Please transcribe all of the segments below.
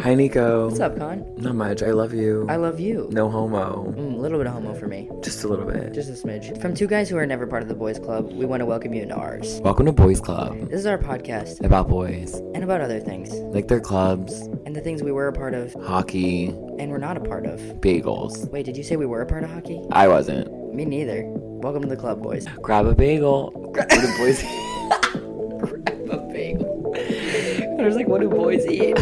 Hi, Nico. What's up, Con? Not much. I love you. I love you. No homo. A little bit of homo for me. Just a little bit. Just a smidge. From two guys who are never part of the boys club, we want to welcome you into ours. Welcome to Boys Club. This is our podcast. About boys. And about other things. Like their clubs. And the things we were a part of. Hockey. And we're not a part of. Bagels. Wait, did you say we were a part of hockey? I wasn't. Me neither. Welcome to the club, boys. Grab a bagel. What do boys Grab a bagel. I was like, what do boys eat?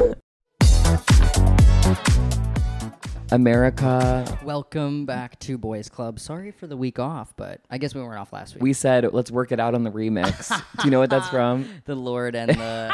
America. Welcome back to Boys Club. Sorry for the week off, but I guess we weren't off last week. We said, let's work it out on the remix. Do you know what that's from? The Lord and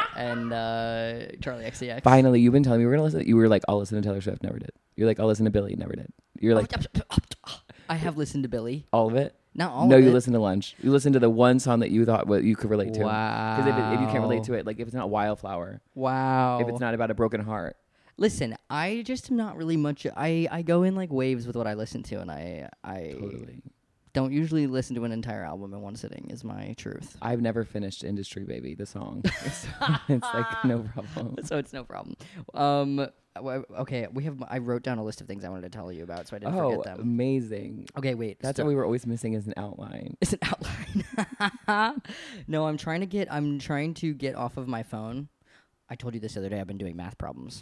Charlie XCX. Finally, you've been telling me we're going to listen. You were like, I'll listen to Taylor Swift. Never did. You're like, I'll listen to Billie. Never did. You're like, I have listened to Billie. all of it? Not all No, of it. you listened to Lunch. You listened to the one song that you thought what you could relate to. Wow. Because if you can't relate to it, like if it's not Wildflower, Wow. if it's not about a broken heart. Listen, I just am not really much. I go in like waves with what I listen to, and I Totally. don't usually listen to an entire album in one sitting. Is my truth. I've never finished Industry Baby, the song. It's like no problem. So it's no problem. Okay, I wrote down a list of things I wanted to tell you about, so I didn't forget them. Amazing. Okay, wait. That's what we were always missing is an outline. It's an outline. No, I'm trying to get off of my phone. I told you this the other day. I've been doing math problems.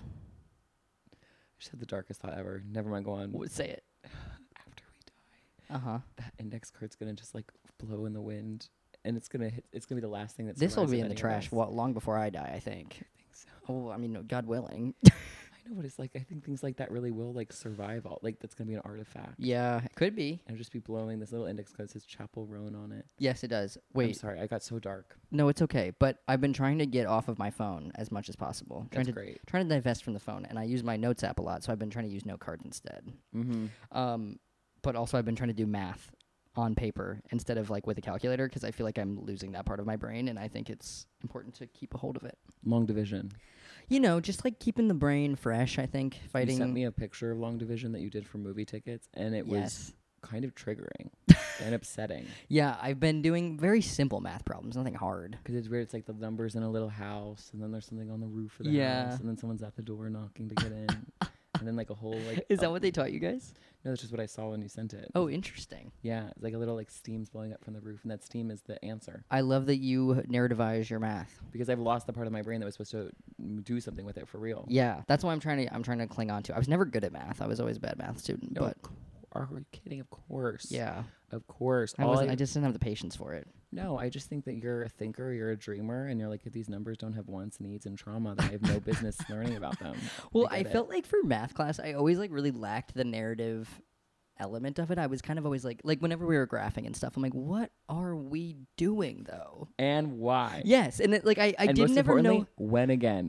I just had the darkest thought ever. Never mind, go on. Say it. After we die, Uh-huh. that index card's gonna just like blow in the wind, and it's gonna be the last thing that's. This will be in the trash long before I die, I think. I think so. Oh, I mean, God willing. I know, but it's like I think things like that really will like survive. Like that's gonna be an artifact. Yeah, it could be. And just be blowing this little index card that says Chapel Roan on it. Yes, it does. I'm Wait, sorry, I got so dark. no, it's okay. But I've been trying to get off of my phone as much as possible. That's great. Trying to divest from the phone, and I use my notes app a lot, so I've been trying to use note cards instead. Mm-hmm. But also I've been trying to do math on paper instead of like with a calculator because I feel like I'm losing that part of my brain, and I think it's important to keep a hold of it. Long division. You know, just like keeping the brain fresh. I think fighting. You sent me a picture of long division that you did for movie tickets, and it was kind of triggering and upsetting. Yeah, I've been doing very simple math problems, nothing hard. Because it's weird. It's like the numbers in a little house, and then there's something on the roof of the Yeah. house, and then someone's at the door knocking to get in, and then like a whole like. Is that what they taught you guys? No, that's just what I saw when you sent it. Oh, interesting. Yeah, it's like a little like steam's blowing up from the roof, and that steam is the answer. I love that you narrativize your math. Because I've lost the part of my brain that was supposed to do something with it for real. Yeah, that's why I'm trying to cling on to. I was never good at math. I was always a bad math student, No, but are you kidding? Of course. yeah, Of course. I just didn't have the patience for it. No, I just think that you're a thinker, you're a dreamer, and you're like, if these numbers don't have wants, needs, and trauma, then I have no business learning about them. Well, I get it. felt like for math class, I always like really lacked the narrative element of it. I was kind of always like whenever we were graphing and stuff, I'm like, what are we doing though? And why? Yes, and it, like I And did most never know. importantly, when again?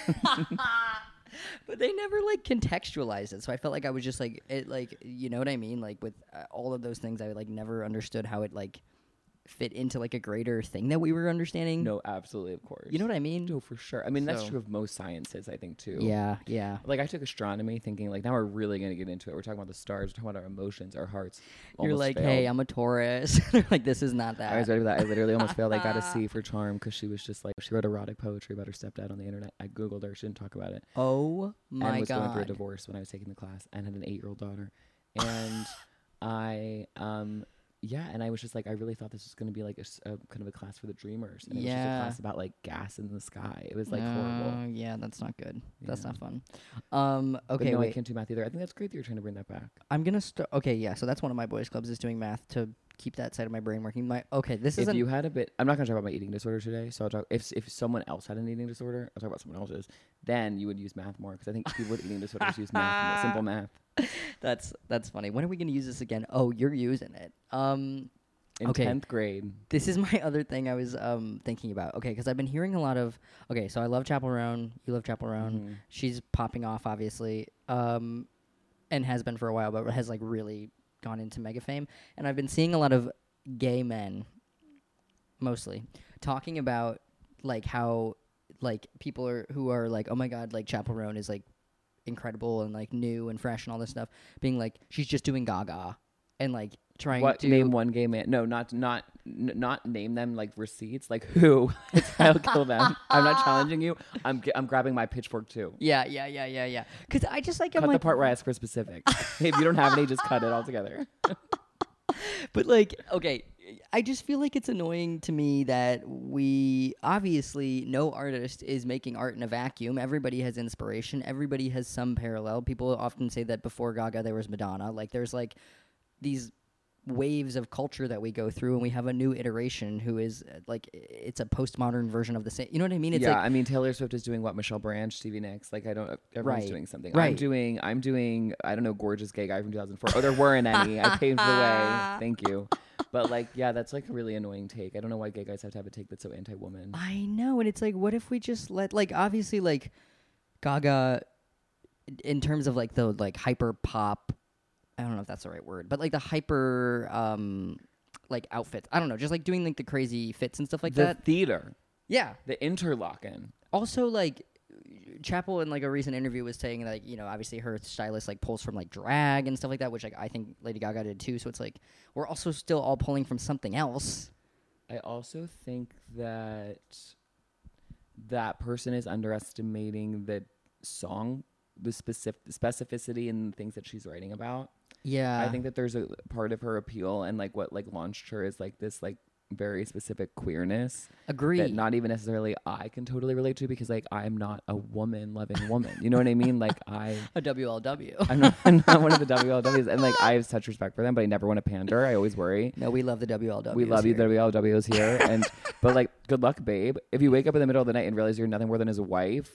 But they never like contextualized it, so I felt like I was just like it, like you know what I mean. Like with all of those things, I like never understood how it like fit into like a greater thing that we were understanding. No, absolutely, of course. You know what I mean? No, for sure. I mean, that's So- true of most sciences, I think, too. Yeah, yeah. Like, I took astronomy thinking, like, now we're really going to get into it. We're talking about the stars, we're talking about our emotions, our hearts. You're Almost like, failed. hey, I'm a Taurus. Like, this is not that. I was ready for that. I literally almost failed. I got a C for charm because she was just like, she wrote erotic poetry about her stepdad on the internet. I Googled her. She didn't talk about it. Oh And my was going through a god. divorce when I was taking the class and had an 8-year-old daughter. And and I was just like, I really thought this was going to be like a kind of a class for the dreamers. And it was just a Yeah. class about like gas in the sky. It was like horrible. Yeah, that's not good. That's Yeah. not fun. But Okay, no, I wait. can't do math either. I think that's great that you're trying to bring that back. I'm gonna start. Okay, yeah. So that's one of my boys' clubs is doing math to keep that side of my brain working. This is If you had a bit, I'm not going to talk about my eating disorder today. So I'll talk, if someone else had an eating disorder, I'll talk about someone else's. Then you would use math more because I think people with eating disorders use math, simple math. That's funny. When are we gonna use this again? Oh, you're using it. In Okay. 10th grade. This is my other thing I was thinking about. Okay, because I've been hearing a lot of. Okay, so I love Chapel Roan. You love Chapel Roan. Mhm. She's popping off, obviously, and has been for a while, but has like really gone into mega fame. And I've been seeing a lot of gay men, mostly, talking about like how like people who are like, oh my god, like Chapel Roan is like incredible and like new and fresh and all this stuff, being like she's just doing Gaga. And like trying What to name one gay man? No, not name them like receipts. Like who? I'll kill them. I'm not challenging you. I'm grabbing my pitchfork too. Yeah. Because I just like I'm Cut the like, part where I ask for specifics. If you don't have any, just cut it all together. but like, okay, I just feel like it's annoying to me that we obviously no artist is making art in a vacuum. Everybody has inspiration. Everybody has some parallel. People often say that before Gaga there was Madonna. Like there's like these waves of culture that we go through, and we have a new iteration who is like it's a postmodern version of the same. You know what I mean? It's yeah, like, I mean Taylor Swift is doing what Michelle Branch, Stevie Nicks. Like I don't. Everyone's Right. doing something. Right. I'm doing. I don't know. Gorgeous Gay Guy from 2004. Oh, there weren't any. I paved the way. Thank you. But like, yeah, that's like a really annoying take. I don't know why gay guys have to have a take that's so anti-woman. I know, and it's like, what if we just let like obviously like Gaga in terms of like the like hyper pop. I don't know if that's the right word, but like the hyper like outfits. I don't know, just like doing like the crazy fits and stuff like The that. theater, Yeah. the interlocking. Also, like Chappell in like a recent interview was saying like, you know, obviously her stylist like pulls from like drag and stuff like that, which like I think Lady Gaga did too. So it's like we're also still all pulling from something else. I also think that that person is underestimating the song, the specificity in the things that she's writing about. Yeah. I think that there's a part of her appeal and like what like launched her is like this like very specific queerness Agree. that not even necessarily I can totally relate to because like I'm not a woman loving woman. You know what I mean? Like a WLW. I'm not one of the WLWs, and like I have such respect for them, but I never want to pander. I always worry. No, we love the WLW. We love you, WLWs here, and but like good luck, babe. If you wake up in the middle of the night and realize you're nothing more than his wife,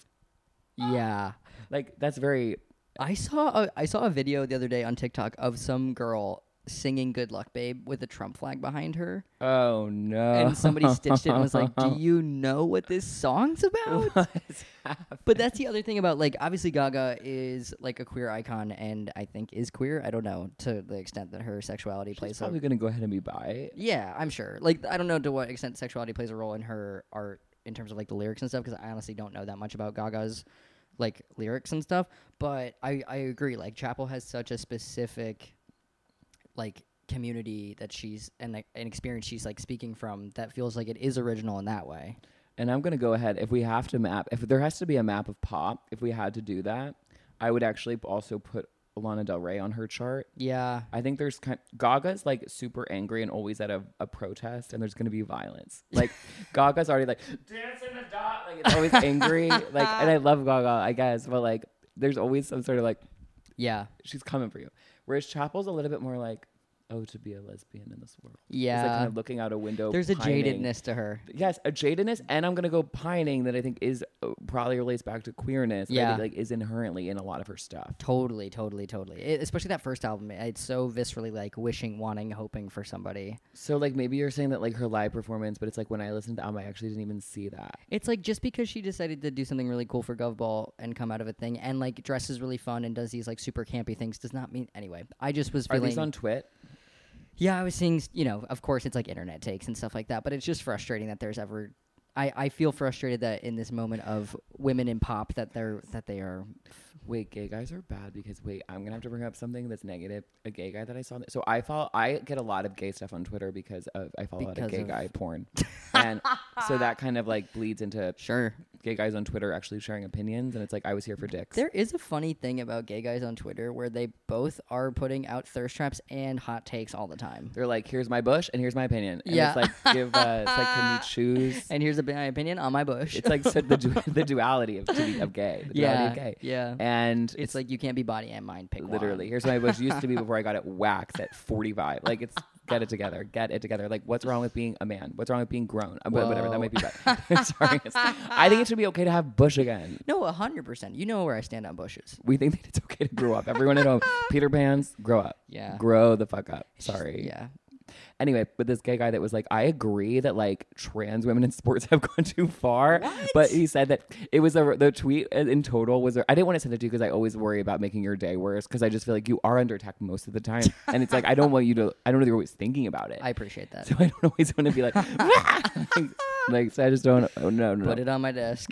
Yeah. like that's very. I saw a video the other day on TikTok of some girl singing "Good Luck, Babe" with a Trump flag behind her, Oh no! and somebody stitched it and was like, "Do you know what this song's about?" What is happening? But that's the other thing about like obviously Gaga is like a queer icon, and I think is queer. I don't know to the extent that her sexuality She's plays. probably gonna go ahead and be bi. Yeah, I'm sure. Like I don't know to what extent sexuality plays a role in her art in terms of like the lyrics and stuff, because I honestly don't know that much about Gaga's like lyrics and stuff. But I agree. Like Chappell has such a specific like community that she's and like, an experience she's like speaking from that feels like it is original in that way. And I'm gonna go ahead. If we have to map, if there has to be a map of pop, if we had to do that, I would actually also put Lana Del Rey on her chart. Yeah. I think there's Gaga's like super angry and always at a protest, and there's gonna be violence. Like Gaga's already like dance in the dot, like it's always angry. Like, and I love Gaga, I guess, but like there's always some sort of like Yeah. she's coming for you. Whereas Chappell's a little bit more like, oh, to be a lesbian in this world. Yeah. It's like kind of looking out a window. There's a pining. jadedness to her. Yes, a jadedness, and I'm gonna go pining that I think is probably relates back to queerness. Yeah. I think, like is inherently in a lot of her stuff. Totally. Especially that first album. It's so viscerally like wishing, wanting, hoping for somebody. So like maybe you're saying that like her live performance, but it's like when I listened to the album, I actually didn't even see that. It's like just because she decided to do something really cool for Govball and come out of a thing and like dresses really fun and does these like super campy things does not mean anyway. I just was Are feeling. these on Twit? Yeah, I was seeing. You know, of course, it's like internet takes and stuff like that. But it's just frustrating that there's ever. I feel frustrated that in this moment of women in pop that they are. Wait, gay guys are bad because wait, I'm gonna have to bring up something that's negative. A gay guy that I saw. So I get a lot of gay stuff on Twitter because I follow a lot of gay guy porn, and so that kind of like bleeds into Sure. gay guys on Twitter actually sharing opinions, and it's like I was here for dicks. There is a funny thing about gay guys on Twitter where they both are putting out thirst traps and hot takes all the time. They're like, here's my bush and here's my opinion. And Yeah. it's like it's like can you choose? And here's my opinion on my bush. It's like so the duality of gay. The duality of gay. Yeah. And It's like you can't be body and mind. Pick literally, one. here's my bush used to be before I got it waxed at 45. Like it's get it together. Like what's wrong with being a man? What's wrong with being grown? Whatever, that might be bad. Sorry. I think it should be okay to have bush again. No, 100%. You know where I stand on bushes. We think that it's okay to grow up. Everyone at home, Peter Pans, grow up. Yeah. Grow the fuck up. Sorry. Yeah. Anyway, but this gay guy that was like, I agree that like trans women in sports have gone too far. What? But he said that it was the tweet in total was, I didn't want to send it to you because I always worry about making your day worse because I just feel like you are under attack most of the time. And it's like, I don't know that you're always thinking about it. I appreciate that. So I don't always want to be like, like, so I just don't, oh, no. Put it on my desk.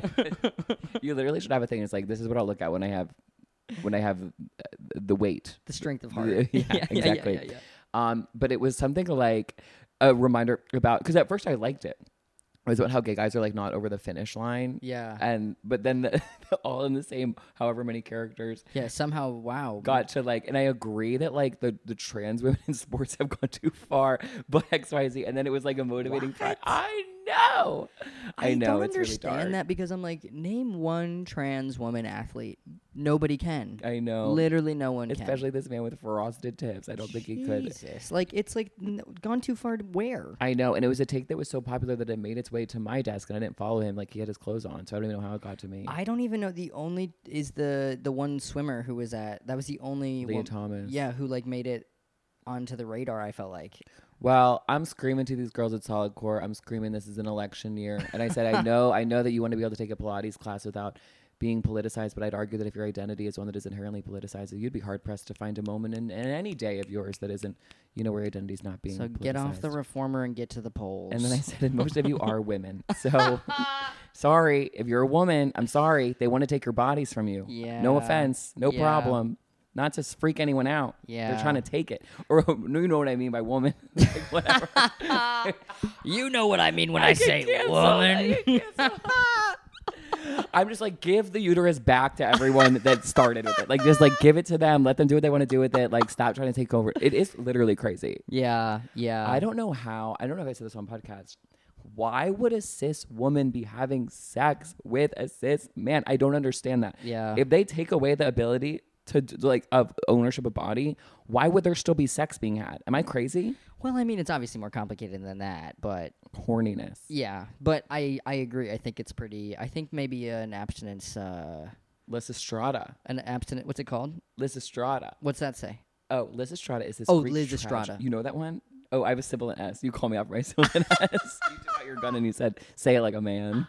You literally should have a thing. It's like, this is what I'll look at when I have the weight. The strength of heart. Yeah, exactly. Yeah. But it was something like a reminder about, because at first I liked it. It was about how gay guys are like not over the finish line. Yeah. But then all in the same, however many characters Yeah. Somehow, wow. got to like, and I agree that like the trans women in sports have gone too far, but XYZ. And then it was like a motivating fact. I know. I know. don't It's really understand dark. that because I'm like, name one trans woman athlete. Nobody can. I know. Literally no one Especially this man with frosted tips. I don't think he could. Jesus. Like, it's like gone too far to where? I know. And it was a take that was so popular that it made its way to my desk and I didn't follow him. Like he had his clothes on. So I don't even know how it got to me. I don't even know. The only is the one swimmer who was that was the only Leah Thomas. Yeah, who like made it onto the radar, I felt like. Well, I'm screaming to these girls at Solid Core. I'm screaming this is an election year. And I said, I know that you want to be able to take a Pilates class without being politicized, but I'd argue that if your identity is one that is inherently politicized, you'd be hard pressed to find a moment in any day of yours that isn't, where identity is not being So get off the reformer and get to the polls. And then I said, and most of you are women. So sorry, if you're a woman, I'm sorry. They want to take your bodies from you. Yeah. No offense. No Yeah. problem. Not to freak anyone out. Yeah. They're trying to take it. Or you know what I mean by woman. Like, whatever. You know what I mean when I say cancel. woman. I'm just like, give the uterus back to everyone that started with it. Like, just like give it to them. Let them do what they want to do with it. Like, stop trying to take over. It is literally crazy. Yeah. I don't know if I said this on podcast. Why would a cis woman be having sex with a cis man? I don't understand that. Yeah. If they take away the ability to like of ownership of body, why would there still be sex being had? Am I crazy? Well, I mean, it's obviously more complicated than that, but Horniness. yeah. But I agree. I think it's pretty. I think maybe an abstinence. Lysistrata. What's it called? Lysistrata. What's that say? Oh, Lysistrata is this. Oh, Greek Lysistrata. tragedy. You know that one? Oh, I have a sibilant S. You call me out for my sibilant S. You took out your gun and you said, "Say it like a man."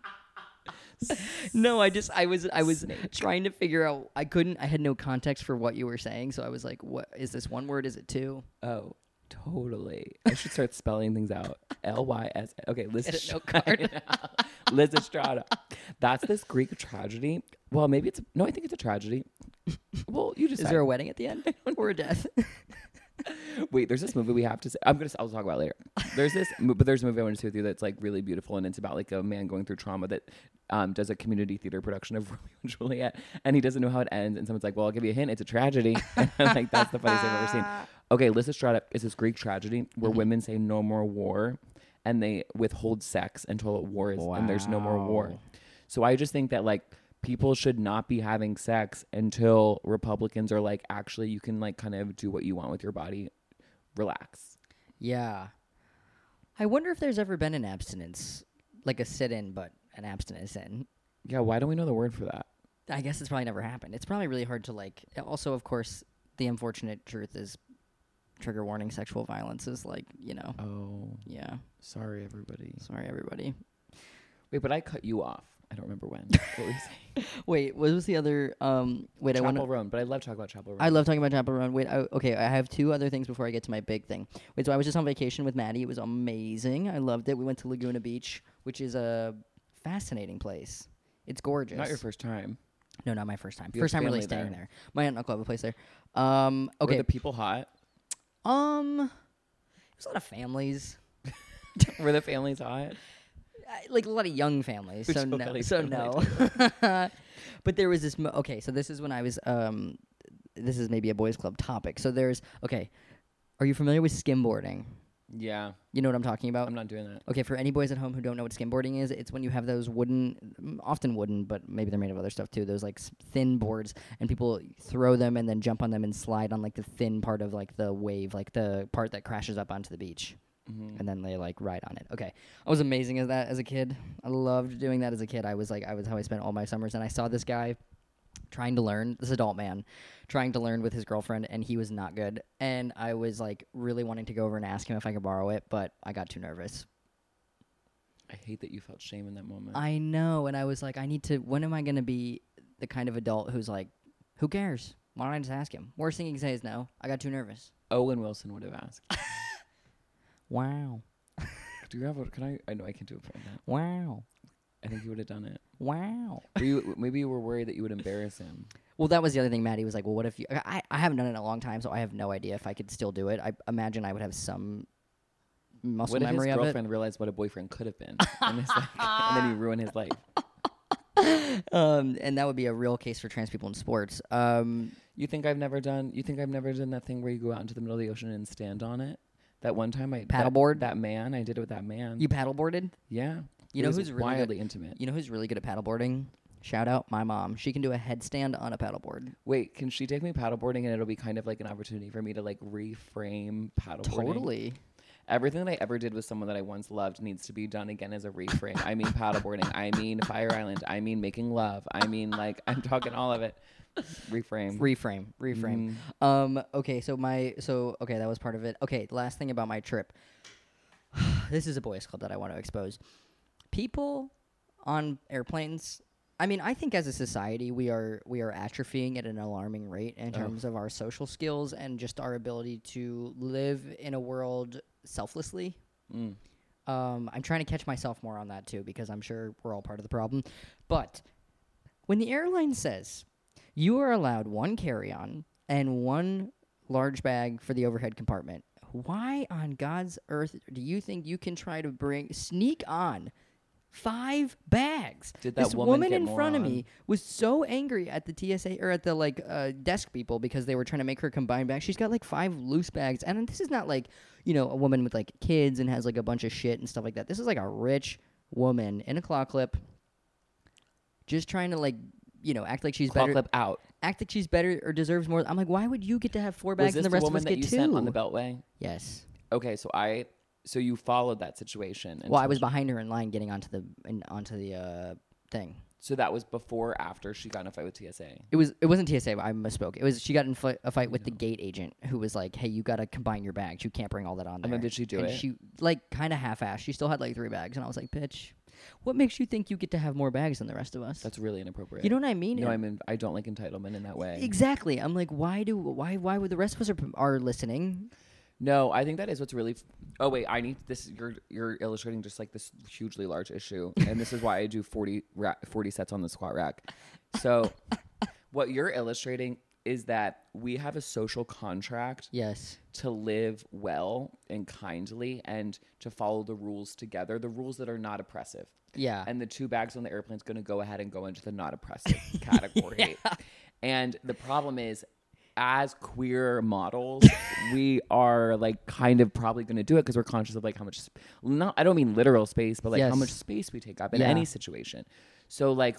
No, I was trying to figure out. I had no context for what you were saying, so I was like, "What is this one word? Is it two?" Oh, totally. I should start spelling things out. Lys. Okay, Note Lysistrata. That's this Greek tragedy. Well, maybe it's I think it's a tragedy. Well, you just Is there a wedding at the end or a death? Wait, there's this movie we have to say. I'll talk about it later. There's a movie I want to see with you that's like really beautiful, and it's about like a man going through trauma that does a community theater production of Romeo and Juliet, and he doesn't know how it ends, and someone's like, "Well, I'll give you a hint. It's a tragedy." And I'm like, that's the funniest thing I've ever seen. Okay, Lysistrata is this Greek tragedy where women say no more war, and they withhold sex until war is and there's no more war. Wow. So I just think that like people should not be having sex until Republicans are like, actually, you can like kind of do what you want with your body. Relax. Yeah. I wonder if there's ever been an abstinence, like a sit-in, but an abstinence in. Yeah, why don't we know the word for that? I guess it's probably never happened. It's probably really hard to like. Also, of course, the unfortunate truth is, trigger warning: sexual violence is like, Oh, yeah. sorry, everybody. Sorry, everybody. Wait, but I cut you off. I don't remember when. What were you saying? Wait, what was the other? Wait, Chapel Roan, but I love talking about Chapel Roan. I love talking about Chapel Roan. Wait, okay, I have two other things before I get to my big thing. Wait, so I was just on vacation with Maddie. It was amazing. I loved it. We went to Laguna Beach, which is a fascinating place. It's gorgeous. Not your first time. No, not my first time. You have First time really family staying there. there. My aunt and uncle have a place there. Were Okay. the people hot? There's a lot of families. Were the families hot? Like a lot of young families, so no, Totally so no. But there was this. Okay, so this is when I was. This is maybe a boys' club topic. So there's. Okay, are you familiar with skimboarding? Yeah. You know what I'm talking about? I'm not doing that. Okay, for any boys at home who don't know what skimboarding is, it's when you have those often wooden, but maybe they're made of other stuff too. Those like thin boards, and people throw them and then jump on them and slide on like the thin part of like the wave, like the part that crashes up onto the beach. Mm-hmm. And then they like ride on it. Okay, I was amazing at that as a kid. I loved doing that as a kid. I was how I spent all my summers. And I saw this guy trying to learn, this adult man, trying to learn with his girlfriend, and he was not good. And I was like really wanting to go over and ask him if I could borrow it, but I got too nervous. I hate that you felt shame in that moment. I know, and I was like, when am I gonna be the kind of adult who's like, who cares? Why don't I just ask him? Worst thing he can say is no. I got too nervous. Owen Wilson would have asked. Wow. Do you have a? Can I? I know I can do it for that. Wow. I think he would have done it. Wow. Maybe you were worried that you would embarrass him. Well, that was the other thing. Maddie was like, well, what if you... I haven't done it in a long time, so I have no idea if I could still do it. I imagine I would have some muscle What if memory his of it. girlfriend realized what a boyfriend could have been, and, it's like, and then you ruin his life? And that would be a real case for trans people in sports. You think I've never done that thing where you go out into the middle of the ocean and stand on it? That one time Paddleboard? That man, I did it with that man. You paddleboarded? Yeah. You It know was who's really wildly good? intimate. You know who's really good at paddleboarding? Shout out my mom. She can do a headstand on a paddleboard. Wait, can she take me paddleboarding and it'll be kind of like an opportunity for me to like reframe paddleboarding? Totally. Everything that I ever did with someone that I once loved needs to be done again as a reframe. I mean paddleboarding. I mean Fire Island. I mean making love. I mean like I'm talking all of it. Reframe. Reframe. Okay, okay, that was part of it. Okay, last thing about my trip. This is a boys club that I want to expose. People on airplanes. I mean, I think as a society we are atrophying at an alarming rate in terms of our social skills and just our ability to live in a world selflessly. I'm trying to catch myself more on that too because I'm sure we're all part of the problem. But when the airline says you are allowed one carry-on and one large bag for the overhead compartment, why on God's earth do you think you can try to sneak on 5 bags? Did that this woman get in more front of on? me was so angry at the TSA or at the desk people because they were trying to make her combine bags. She's got like 5 loose bags, and this is not like a woman with like kids and has like a bunch of shit and stuff like that. This is like a rich woman in a claw clip, just trying to act like she's Claw better. clip out. Act like she's better or deserves more. I'm like, why would you get to have 4 bags Was this and the rest of woman us that get you 2? sent on the Beltway? Yes. Okay, so you followed that situation. Well, I until was behind her in line getting onto the thing. So that was before or after she got in a fight with TSA? It wasn't TSA. I misspoke. It was she got in a fight with the gate agent who was like, "Hey, you got to combine your bags. You can't bring all that on there." And then did she do and it? She kind of half-assed. She still had like 3 bags, and I was like, "Bitch, what makes you think you get to have more bags than the rest of us?" That's really inappropriate. You know what I mean? No, I don't like entitlement in that way. Exactly. I'm like, why would the rest of us are listening? No, I think that is what's really. Oh wait, I need this. You're illustrating just like this hugely large issue, and this is why I do 40 sets on the squat rack. So, what you're illustrating is that we have a social contract. Yes. To live well and kindly, and to follow the rules together, the rules that are not oppressive. Yeah. And the 2 bags on the airplane is going to go ahead and go into the not oppressive category. Yeah. And the problem is, as queer models, we are like kind of probably going to do it because we're conscious of like how much, I don't mean literal space, but like how much space we take up in any situation. So like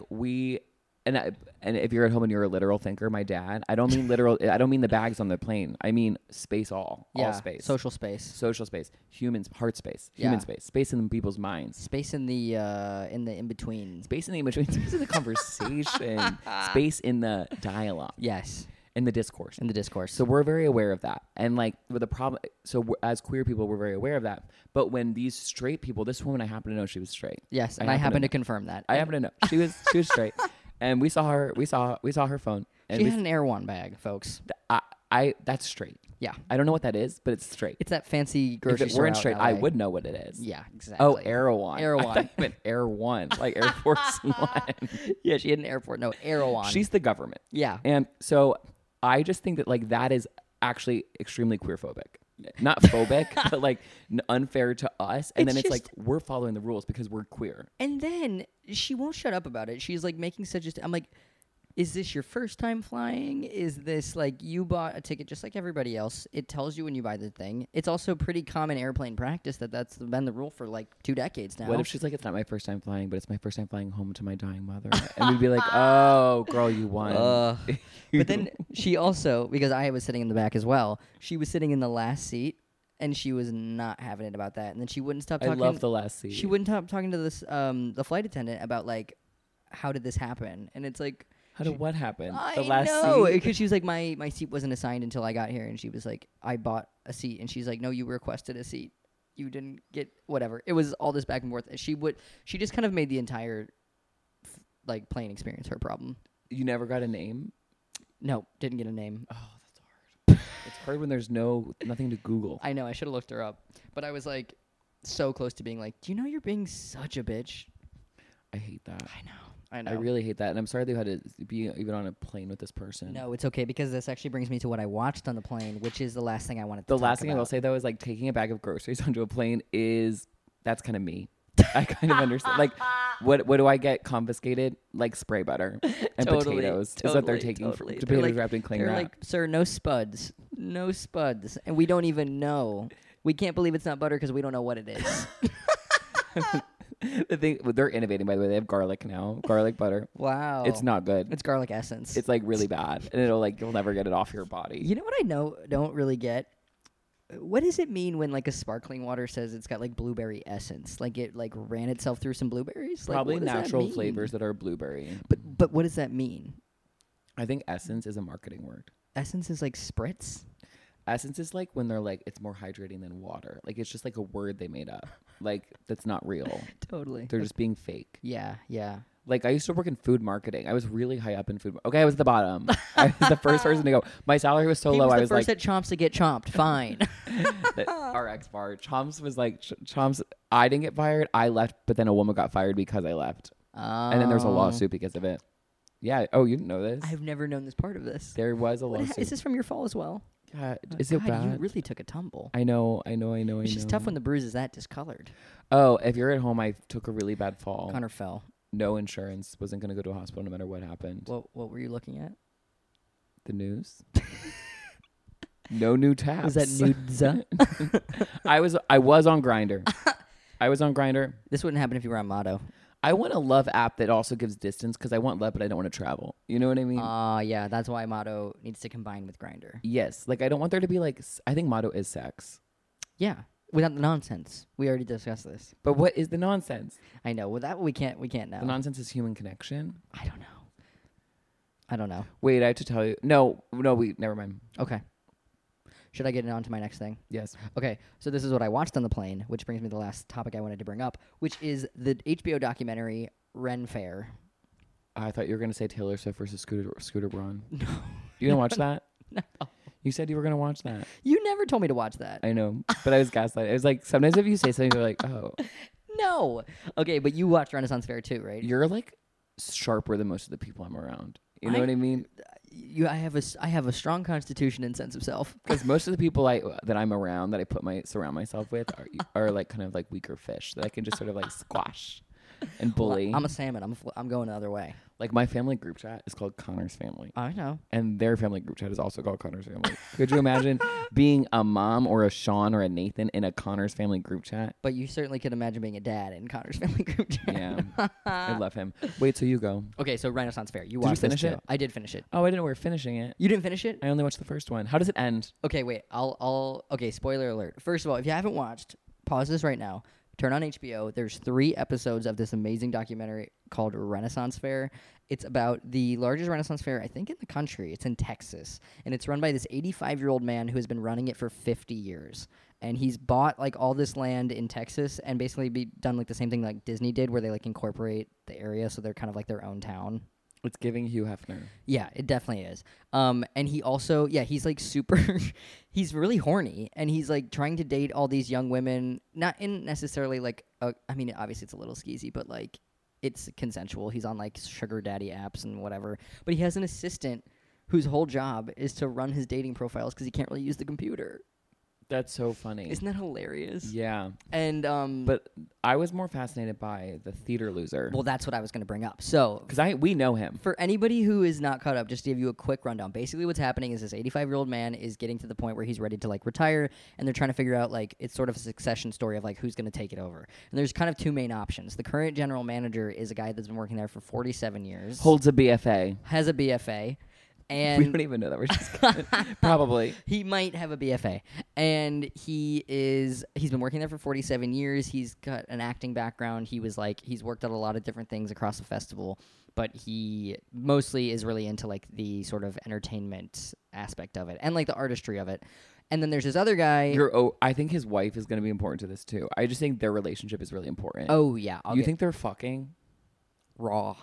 and if you're at home and you're a literal thinker, my dad, I don't mean literal, I don't mean the bags on the plane. I mean space, all space. Social space. Social space. Humans, heart space. Human space. Space in people's minds. Space in the in-between. Space in the in-between. Space in the conversation. Space in the dialogue. Yes. In the discourse. So So we're very aware of that. And like with the problem, as queer people, we're very aware of that. But when these straight people, this woman, I happen to know she was straight. Yes, and I happen to confirm that. I happen to know she was straight. And we saw her phone. And She had an Air One bag, folks. That's straight. Yeah. I don't know what that is, but it's straight. It's that fancy If grocery it store. weren't out straight, in I LA. would know what it is. Yeah, exactly. Oh, Air One. Air I One. thought you meant Air One, like Air Force One. Yeah, she had an airport. No, Air One. She's the government. Yeah. And so I just think that like that is actually extremely queerphobic. Not phobic, but like unfair to us. And It's then it's just- like we're following the rules because we're queer. And then she won't shut up about it. She's like making such I'm like, is this your first time flying? Is this like you bought a ticket just like everybody else? It tells you when you buy the thing. It's also pretty common airplane practice that's been the rule for like 2 decades now. What if she's like, it's not my first time flying, but it's my first time flying home to my dying mother? And we'd be like, oh, girl, you won. But then she also, because I was sitting in the back as well, she was sitting in the last seat, and she was not having it about that. And then she wouldn't stop I talking. love the last seat. She wouldn't stop talking to this the flight attendant about like, how did this happen? And it's like, How did what happen? I The last know, seat? because she was like, my seat wasn't assigned until I got here, and she was like, I bought a seat, and she's like, no, you requested a seat, you didn't get whatever. It was all this back and forth. She just kind of made the entire like plane experience her problem. You never got a name? No, didn't get a name. Oh, that's hard. It's hard when there's nothing to Google. I know, I should have looked her up, but I was like so close to being like, do you know you're being such a bitch? I hate that. I know. I really hate that. And I'm sorry they had to be even on a plane with this person. No, it's okay because this actually brings me to what I watched on the plane, which is the last thing I wanted to The talk last thing I will about. say, though, is like taking a bag of groceries onto a plane that's kind of me. I kind of understand. Like, what do I get confiscated? Like spray butter and Totally, potatoes is what they're totally, taking. totally. Potatoes They're like- wrapped in cling They're wrap. like, sir, no spuds. No spuds. And we don't even know. We can't believe it's not butter because we don't know what it is. The thing, they're innovating, by the way. They have garlic now, garlic butter. Wow. It's not good. It's garlic essence. It's like really bad, and you'll never get it off your body. You know what I don't really get? What does it mean when like a sparkling water says it's got like blueberry essence? Like it like ran itself through some blueberries? Like, Probably what does that natural mean? flavors that are blueberry. But what does that mean? I think essence is a marketing word. Essence is like spritz? Essence is like when they're like it's more hydrating than water. Like it's just like a word they made up. Like that's not real. Totally. They're just being fake. Yeah. Like I used to work in food marketing. I was really high up in food. Okay, I was at the bottom. I was the first person to go. My salary was so He low. was I the was first like at Chomps to get chomped. Fine. our ex bar. Chomps was like Chomps. I didn't get fired. I left, but then a woman got fired because I left, and then there's a lawsuit because of it. Yeah. Oh, you didn't know this? I've never known this part of this. There was a lawsuit. Is this from your fall as well? God, Oh, is it God, bad? You really took a tumble. I know. It's just tough when the bruise is that discolored. Oh, if you're at home, I took a really bad fall. Connor fell. No insurance. Wasn't going to go to a hospital no matter what happened. What were you looking at? The news. No new tabs. Was that nudes? I was on Grindr. I was on Grindr. This wouldn't happen if you were on Motto. I want a love app that also gives distance because I want love, but I don't want to travel. You know what I mean? Yeah, that's why Motto needs to combine with Grindr. Yes. Like I don't want there to be like. I think Motto is sex. Yeah, without the nonsense. We already discussed this. But what is the nonsense? I know. Well, that we can't know. The nonsense is human connection. I don't know. Wait, I have to tell you. No. Never mind. Okay. Should I get on to my next thing? Yes. Okay, so this is what I watched on the plane, which brings me to the last topic I wanted to bring up, which is the HBO documentary Ren Fair. I thought you were gonna say Taylor Swift versus Scooter Braun. No. You didn't watch that? No. You said you were gonna watch that. You never told me to watch that. I know, but I was gaslighted. It was like sometimes if you say something, they're like, "Oh, No. Okay, but you watched Renaissance Fair too, right? you're like sharper than most of the people I'm around." You know what I mean? I have a strong constitution and sense of self. Because most of the people that I'm around that I surround myself with are like kind of like weaker fish that I can just sort of like squash and bully. Well, I'm a salmon. I'm going the other way. Like my family group chat is called Connor's Family. I know. And their family group chat is also called Connor's Family. Could you imagine being a mom or a Sean or a Nathan in a Connor's Family group chat? But you certainly could imagine being a dad in Connor's family group chat. Yeah. I love him. Wait, so you go. Okay, so Renaissance Fair. You you watched finish this it? too. I did finish it. Oh, I didn't know we were finishing it. You didn't finish it? I only watched the first one. How does it end? Okay, wait. Okay, spoiler alert. First of all, if you haven't watched, pause this right now. Turn on HBO. There's 3 episodes of this amazing documentary called Renaissance Fair. It's about the largest Renaissance fair, I think, in the country. It's in Texas. And it's run by this 85-year-old man who has been running it for 50 years. And he's bought, like, all this land in Texas and basically done, like, the same thing like Disney did where they, like, incorporate the area so they're kind of like their own town. It's giving Hugh Hefner. Yeah, it definitely is. And he also, he's like super, he's really horny, and he's like trying to date all these young women, not in necessarily like, I mean, obviously it's a little skeezy, but like it's consensual. He's on like sugar daddy apps and whatever, but he has an assistant whose whole job is to run his dating profiles because he can't really use the computer. That's so funny. Isn't that hilarious? Yeah. And But I was more fascinated by the theater loser. well, that's what I was going to bring up. So Because we know him. for anybody who is not caught up, just to give you a quick rundown. Basically, what's happening is this 85-year-old man is getting to the point where he's ready to like retire, and they're trying to figure out like it's sort of a succession story of like who's going to take it over. And there's kind of 2 main options. The current general manager is a guy that's been working there for 47 years, Holds a BFA. has a BFA, We and don't even know that. We're just probably. he might have a BFA, and he's been working there for 47 years. He's got an acting background. He's worked at a lot of different things across the festival, but he mostly is really into like the sort of entertainment aspect of it and like the artistry of it. And then there's this other guy. I think his wife is going to be important to this too. I just think their relationship is really important. Oh yeah, You think they're fucking? raw?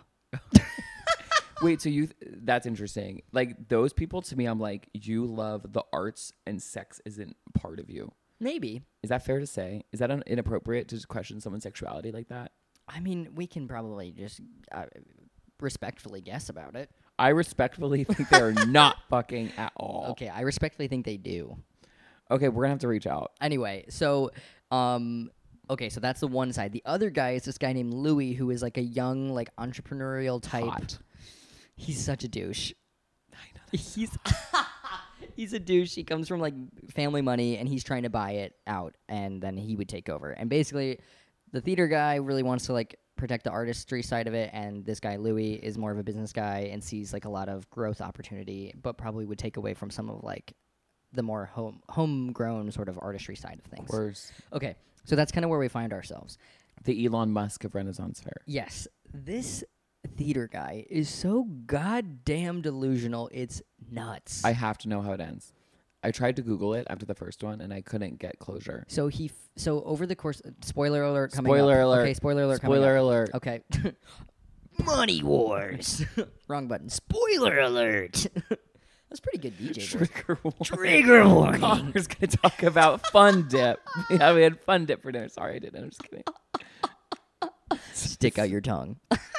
Wait, so that's interesting. Like those people to me, I'm like, you love the arts and sex isn't part of you. Maybe. Is that fair to say? Is that inappropriate to just question someone's sexuality like that? I mean, we can probably just respectfully guess about it. I respectfully think they're not fucking at all. Okay, I respectfully think they do. Okay, we're gonna have to reach out. Anyway, so okay, so that's the one side. The other guy is this guy named Louis, who is like a young, like entrepreneurial type. Hot. He's such a douche. I know. He's a douche. He comes from like family money, and he's trying to buy it out, and then he would take over. And basically, the theater guy really wants to like protect the artistry side of it, and this guy Louis is more of a business guy and sees like a lot of growth opportunity, but probably would take away from some of like the more homegrown sort of artistry side of things. Of course. Okay, so that's kind of where we find ourselves. The Elon Musk of Renaissance Fair. Yes, this theater guy is so goddamn delusional. It's nuts. I have to know how it ends. I tried to Google it after the first one, and I couldn't get closure. So so over the course, spoiler alert coming Spoiler up. alert. Okay, spoiler alert coming Spoiler up. alert. Okay. Money Wars. Wrong button. Spoiler alert. That's pretty good DJ voice. Trigger warning. Trigger warning. Connor's going to talk about Fun Dip. Yeah, we had Fun Dip for dinner. Sorry, I didn't. I'm just kidding. Stick out your tongue.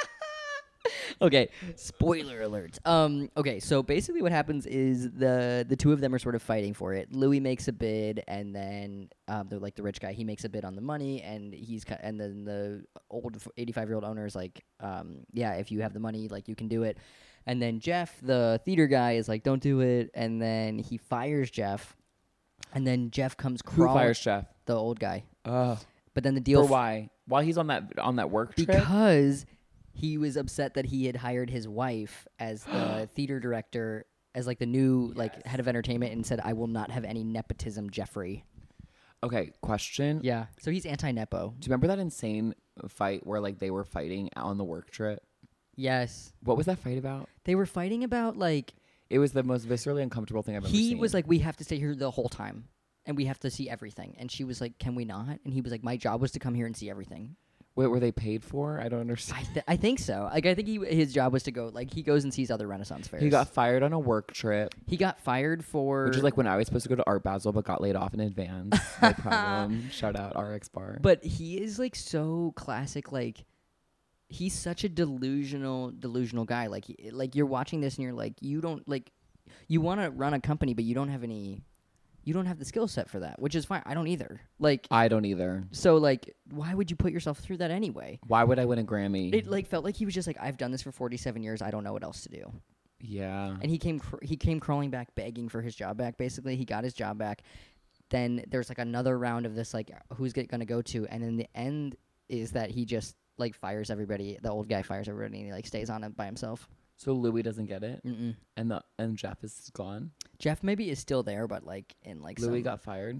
Okay, spoiler alert. Okay, so basically what happens is the two of them are sort of fighting for it. Louis makes a bid, and then the rich guy, he makes a bid on the money, and and then the old 85-year-old owner is like, yeah, if you have the money, like you can do it. And then Jeff, the theater guy, is like, don't do it, and then he fires Jeff, and then Jeff comes Who crawling. fires Jeff? The old guy. But But then the deal why? While he's on that work trip? because he was upset that he had hired his wife as the theater director, as like the new like head of entertainment, and said, I will not have any nepotism, Jeffrey. Okay, question. Yeah. So he's anti-nepo. Do you remember that insane fight where like they were fighting on the work trip? Yes. What was that fight about? They were fighting about like It was the most viscerally uncomfortable thing I've ever seen. he was like, we have to stay here the whole time and we have to see everything. And she was like, can we not? And he was like, my job was to come here and see everything. Wait, were they paid for? I don't understand. I think so. Like, I think his job was to go, like, he goes and sees other Renaissance fairs. He got fired on a work trip, He got fired for... which is like when I was supposed to go to Art Basel but got laid off in advance. No problem. Shout out RX Bar. But he is, like, so classic, like... He's such a delusional guy. Like, you're watching this and you're like, you don't, like... You want to run a company, but you don't have any... You don't have the skill set for that, which is fine. I don't either. Like... I don't either. So, like, why would you put yourself through that anyway? Why would I win a Grammy? It, like, felt like he was just like, I've done this for 47 years. I don't know what else to do. Yeah. And he came crawling back, begging for his job back, basically. He got his job back. Then there's, like, another round of this, like, who's going to go to. And then the end is that he just, like, fires everybody. The old guy fires everybody, and he, like, stays on it by himself. So Louis doesn't get it, Mm-mm. and Jeff is gone. Jeff maybe is still there, but, like, in, like, Louis got fired.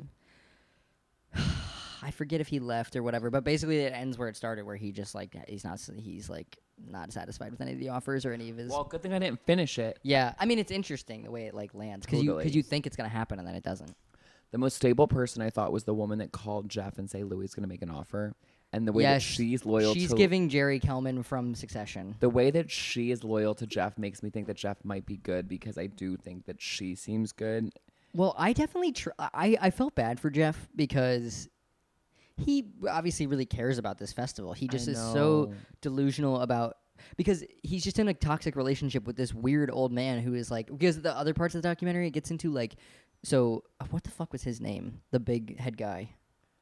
I forget if he left or whatever, but basically it ends where it started, where he just, like, he's not satisfied with any of the offers or any of his... Well, good thing I didn't finish it. Yeah, I mean, it's interesting the way it, like, lands, because you think it's going to happen, and then it doesn't. The most stable person I thought was the woman that called Jeff and say Louis is going to make an offer. And the way that she's loyal she's to... giving Jerry Kellman from Succession. The way that she is loyal to Jeff makes me think that Jeff might be good, because I do think that she seems good. Well, I definitely... I felt bad for Jeff because he obviously really cares about this festival. He just is so delusional about... Because he's just in a toxic relationship with this weird old man who is like... Because the other parts of the documentary, it gets into like... So, what the fuck was his name? The big head guy.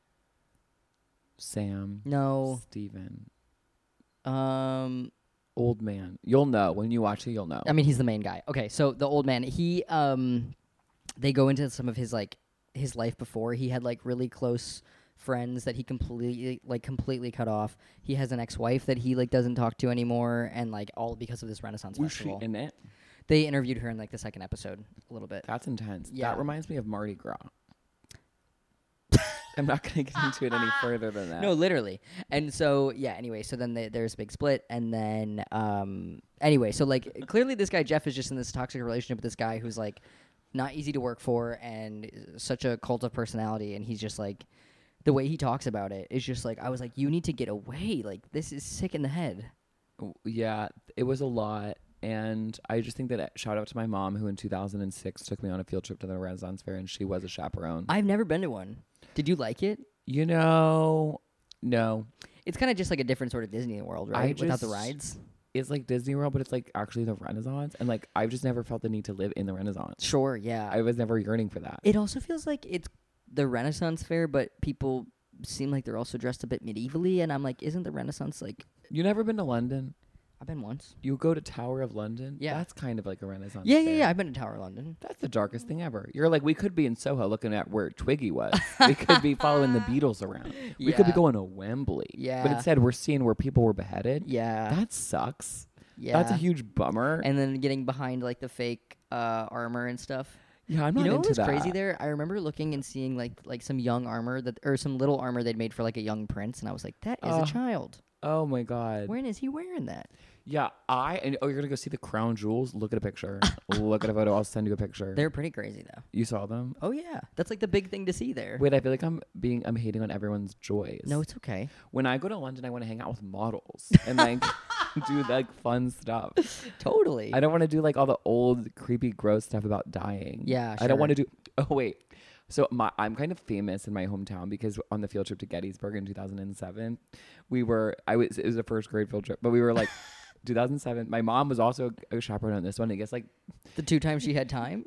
Sam. No. Steven. Old man. You'll know. When you watch it, you'll know. I mean, he's the main guy. Okay, so the old man, he, they go into some of his, like, his life before. He had, like, really close friends that he completely cut off. He has an ex-wife that he, like, doesn't talk to anymore, and, like, all because of this Renaissance festival. Was she in it? They interviewed her in, like, the second episode a little bit. That's intense. Yeah. That reminds me of Mardi Gras. I'm not going to get into it any further than that. No, literally. And so, yeah, anyway, so then there's a big split, and then, anyway, so, like, clearly this guy, Jeff, is just in this toxic relationship with this guy who's, like, not easy to work for and such a cult of personality, and he's just, like, the way he talks about it is just, like, I was like, you need to get away. Like, this is sick in the head. Yeah, it was a lot. And I just think that shout out to my mom, who in 2006 took me on a field trip to the Renaissance Fair, and she was a chaperone. I've never been to one. Did you like it? You know, no. It's kind of just like a different sort of Disney World, right? Without the just- rides. It's like Disney World, but it's like actually the Renaissance. And like, I've just never felt the need to live in the Renaissance. Sure, yeah. I was never yearning for that. It also feels like it's the Renaissance fair, but people seem like they're also dressed a bit medievally, and I'm like, isn't the Renaissance like? You never been to London? I've been once. You go to Tower of London? Yeah. That's kind of like a Renaissance Yeah, fair. yeah. I've been to Tower of London. That's the darkest thing ever. You're like, we could be in Soho looking at where Twiggy was. We could be following the Beatles around. We could be Yeah. going to Wembley. But Yeah. instead, we're seeing where people were beheaded. Yeah, That sucks. yeah. That's a huge bummer. And then getting behind like the fake armor and stuff. yeah, I'm not You know what into was that. crazy there? I remember looking and seeing like some young armor or some little armor they'd made for like a young prince, and I was like, that is a child. Oh my god. When is he wearing that? Yeah, you're gonna go see the crown jewels? Look at a picture. Look at a photo. I'll send you a picture. They're pretty crazy though. You saw them? Oh yeah, that's like the big thing to see there. Wait, I feel like I'm hating on everyone's joys. No, it's okay. When I go to London, I want to hang out with models and like do like fun stuff. Totally. I don't want to do like all the old creepy gross stuff about dying. Yeah, I don't want to sure. do. Oh wait. So I'm kind of famous in my hometown because on the field trip to Gettysburg in 2007, it was a first grade field trip, but we were like 2007. My mom was also a chaperone on this one. I guess like The 2 times she had time.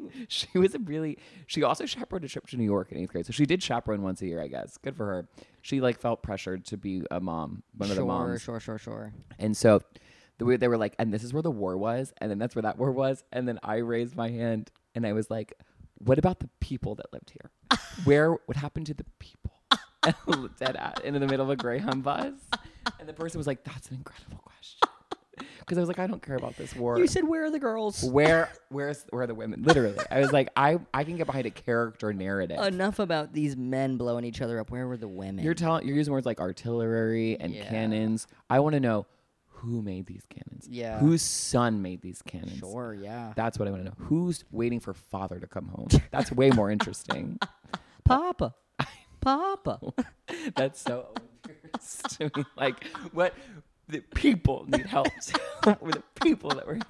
she also chaperoned a trip to New York in 8th grade. So she did chaperone once a year, I guess. Good for her. She like felt pressured to be a mom, one of the moms. Sure. And so they were like, and this is where the war was, and then that's where that war was, and then I raised my hand and I was like, what about the people that lived here? What happened to the people? Dead at in the middle of a Greyhound bus, and the person was like, that's an incredible question. Because I was like, I don't care about this war. You said, where are the girls? Where are the women? Literally, I was like, I can get behind a character narrative. Enough about these men blowing each other up. Where were the women? You're using words like artillery and Yeah. cannons. I want to know who made these cannons. Yeah. Whose son made these cannons? Sure, yeah. That's what I want to know. Who's waiting for father to come home? That's way more interesting. Papa. Papa. That's so onerous to me. Like, what? The people need help. We're the people that were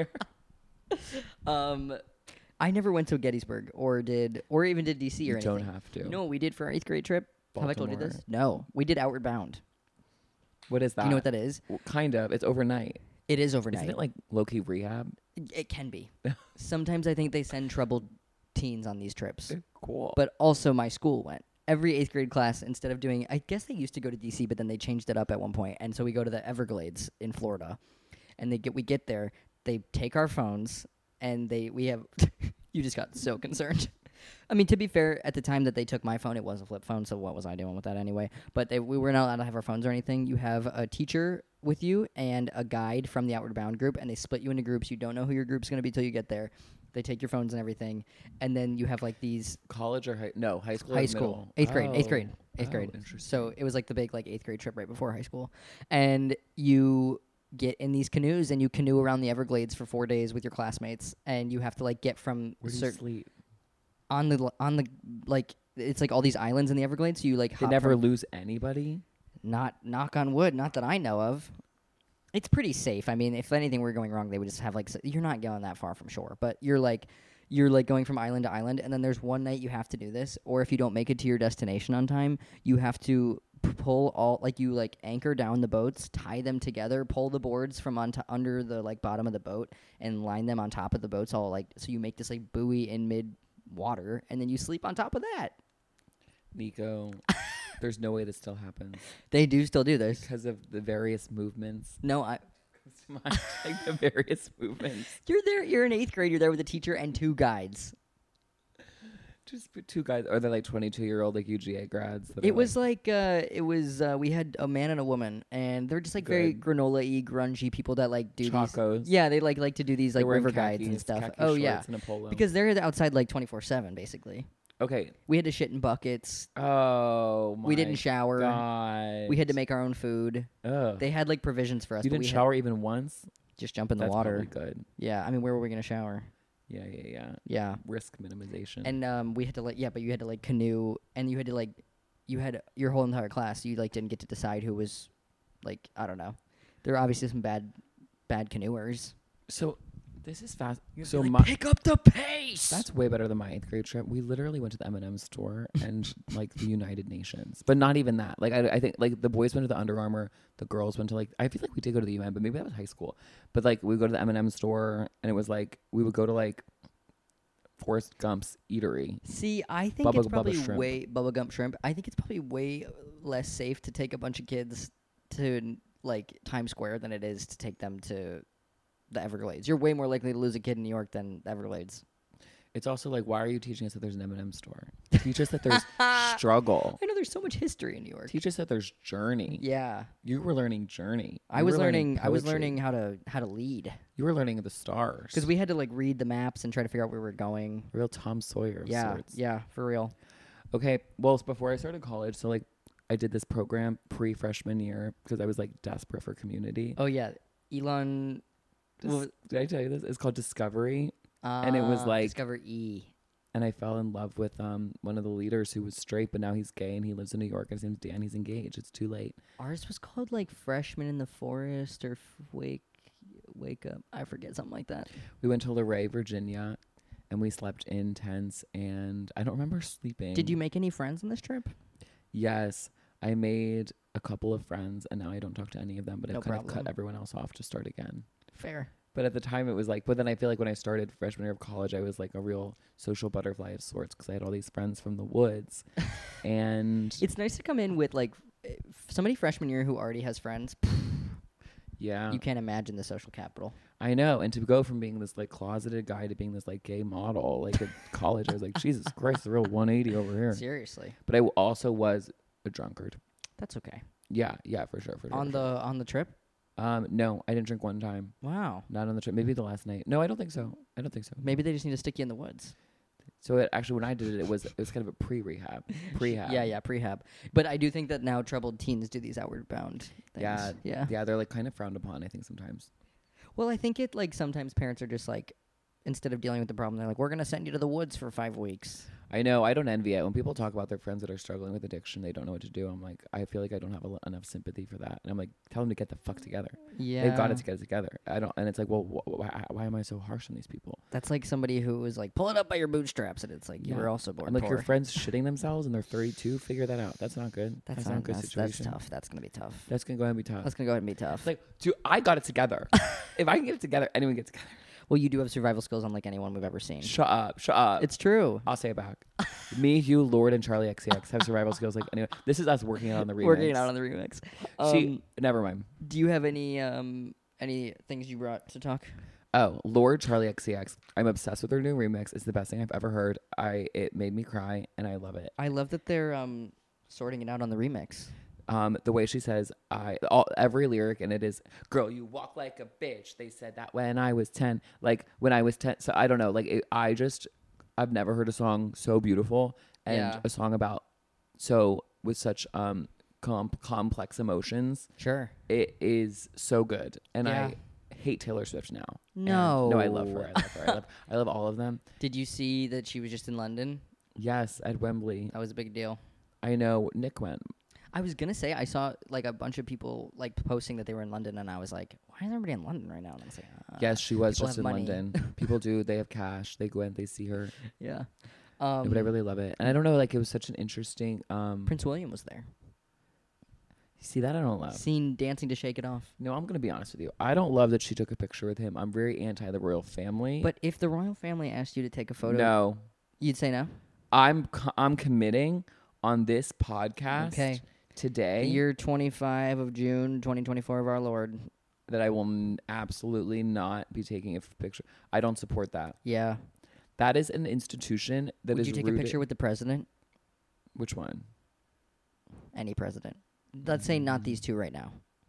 here. I never went to Gettysburg or even did DC or You anything. don't have to. You know what we did for our 8th grade trip? Have I told you this? No. We did Outward Bound. What is that? You know what that is? Well, kind of. It's overnight. It is overnight. Isn't it like low-key rehab? It can be. Sometimes I think they send troubled teens on these trips. Cool. But also my school went. Every 8th grade class, instead of doing, I guess they used to go to DC, but then they changed it up at one point, and so we go to the Everglades in Florida, and we get there, they take our phones, and we have, you just got so concerned. I mean, to be fair, at the time that they took my phone, it was a flip phone, so what was I doing with that anyway? But we were not allowed to have our phones or anything. You have a teacher with you and a guide from the Outward Bound group, and they split you into groups. You don't know who your group's going to be till you get there. They take your phones and everything, and then you have like these College or high school? high or school, middle? 8th grade, 8th grade, 8th Oh, grade. interesting. So it was like the big like 8th grade trip right before high school, and you get in these canoes and you canoe around the Everglades for 4 days with your classmates, and you have to like get from Where do you sleep? on the like it's like all these islands in the Everglades. So you like They hop never from- lose anybody? not knock on wood, not that I know of. It's pretty safe. I mean, if anything were going wrong, they would just have like you're not going that far from shore, but you're like going from island to island, and then there's one night you have to do this, or if you don't make it to your destination on time, you have to pull all you anchor down the boats, tie them together, pull the boards from under the bottom of the boat, and line them on top of the boats all so you make this buoy in mid water, and then you sleep on top of that. Nico, there's no way this still happens They do still do this. because of the various movements. No, Like the various movements. you're there. You're in 8th grade. You're there with a teacher and 2 guides. Just put 2 guys. Are they like 22-year-old like UGA grads? That It are, was we had a man and a woman, and they're just very Good. granola-y, grungy people that do Chacos. these. Yeah, they like to do these They're wearing river guides and khakis, stuff. khaki Oh yeah, shorts and a polo. because they're outside 24/7 basically. Okay. We had to shit in buckets. Oh my We didn't shower. God. We had to make our own food. Ugh. They had provisions for us. You but didn't we had shower even once? just jump in the That's water. probably good. Yeah, I mean, where were we gonna shower? Yeah. Yeah, Risk minimization. and we had to but you had to canoe, and you had to you had your whole entire class. You didn't get to decide who was I don't know. There were obviously some bad canoers. So This is fast. You're So like, pick up the pace. that's way better than my 8th grade trip. We literally went to the M&M store and like the United Nations, but not even that. Like I think like the boys went to the Under Armour, the girls went to like, I feel like we did go to the UN, but maybe that was high school. But like we would go to the M&M store and it was like we would go to like Forrest Gump's eatery. See, I think Bubba- it's probably Bubba shrimp. way Bubba Gump shrimp. I think it's probably way less safe to take a bunch of kids to like Times Square than it is to take them to the Everglades. You're way more likely to lose a kid in New York than the Everglades. It's also like, why are you teaching us that there's an M&M store? Teach us that there's struggle. I know there's so much history in New York. Teach us that there's journey. Yeah, You were learning journey. I You was were learning. I was poetry. learning how to lead You were learning the stars. because we had to like read the maps and try to figure out where we were going. Real Tom Sawyer of Yeah, sorts. yeah, for real. Okay, well, it's before I started college, so like I did this program pre-freshman year because I was like desperate for community. Oh yeah, Elon. Did I tell you this? It's called Discovery, And it was like- Discover E. and I fell in love with one of the leaders who was straight, but now he's gay and he lives in New York. His name's Dan. He's engaged. It's too late. Ours was called like Freshman in the Forest or Wake Up. I forget, something like that. We went to Luray, Virginia, and we slept in tents. And I don't remember sleeping. Did you make any friends on this trip? Yes, I made a couple of friends, and now I don't talk to any of them. But No I've kind of problem. cut everyone else off to start again. Fair. But at the time, it was like. But then I feel like when I started freshman year of college, I was like a real social butterfly of sorts because I had all these friends from the woods, and It's nice to come in with like somebody freshman year who already has friends. yeah, You can't imagine the social capital. I know. And to go from being this like closeted guy to being this like gay model, like at college, I was like, Jesus Christ, the real 180 over here. Seriously, But I also was a drunkard. that's okay. Yeah, for sure. On the trip. No, I didn't drink one time. Wow. Not on the trip. Maybe the last night. No, I don't think so. Maybe they just need to stick you in the woods. So it actually, when I did it, it was kind of a pre-rehab. Yeah, prehab. But I do think that now troubled teens do these outward bound things. Yeah. Yeah, they're like kind of frowned upon, I think, sometimes. Well, I think it like sometimes parents are just like, instead of dealing with the problem, they're like, we're gonna send you to the woods for 5 weeks. I know. I don't envy it. When people talk about their friends that are struggling with addiction, they don't know what to do. I'm like, I feel like I don't have enough sympathy for that. And I'm like, tell them to get the fuck together. Yeah, They've got to get it together. I don't. And it's like, well, why am I so harsh on these people? That's like somebody who was like, pull it up by your bootstraps, and it's like you Yeah. were also born I'm like, poor. your friends shitting themselves and they're 32. Figure that out. That's not good. That's not a good that's situation. tough. That's gonna be tough. That's gonna go ahead and be tough. That's gonna go ahead and be tough. It's like, dude, I got it together. If I can get it together, anyone gets together. Well, you do have survival skills unlike anyone we've ever seen. Shut up. It's true. I'll say it back. Me, Hugh, Lord, and Charlie XCX have survival skills like anyone. This is us working out on the remix. Working it out on the remix. Never mind. Do you have any things you brought to talk? Oh, Lord Charlie XCX. I'm obsessed with their new remix. It's the best thing I've ever heard. It made me cry, and I love it. I love that they're sorting it out on the remix. The way she says, every lyric, and it is, girl, you walk like a bitch. They said that when I was 10. Like, when I was 10. So, I don't know. Like, I've never heard a song so beautiful and Yeah. a song with such complex emotions. Sure. It is so good. And Yeah. I hate Taylor Swift now. No. No, I love her. I love all of them. Did you see that she was just in London? Yes, at Wembley. That was a big deal. I know. Nick went. I was gonna say I saw like a bunch of people like posting that they were in London, and I was like, why is everybody in London right now? And I was like, Yes, she was people just have in money. London. People do. They have cash. They go in. They see her. yeah. But I really love it. And I don't know, like, it was such an interesting. Prince William was there. See, that I don't love. Seen dancing to Shake It Off. No, I'm going to be honest with you. I don't love that she took a picture with him. I'm very anti the royal family. But if the royal family asked you to take a photo, no. you'd say no. I'm committing on this podcast Okay. today The year 25 of June, 2024 of our Lord. that I will absolutely not be taking a picture. I don't support that. Yeah. That is an institution that Would is you take rooted. a picture with the president? Which one? Any president. Let's say not these two right now.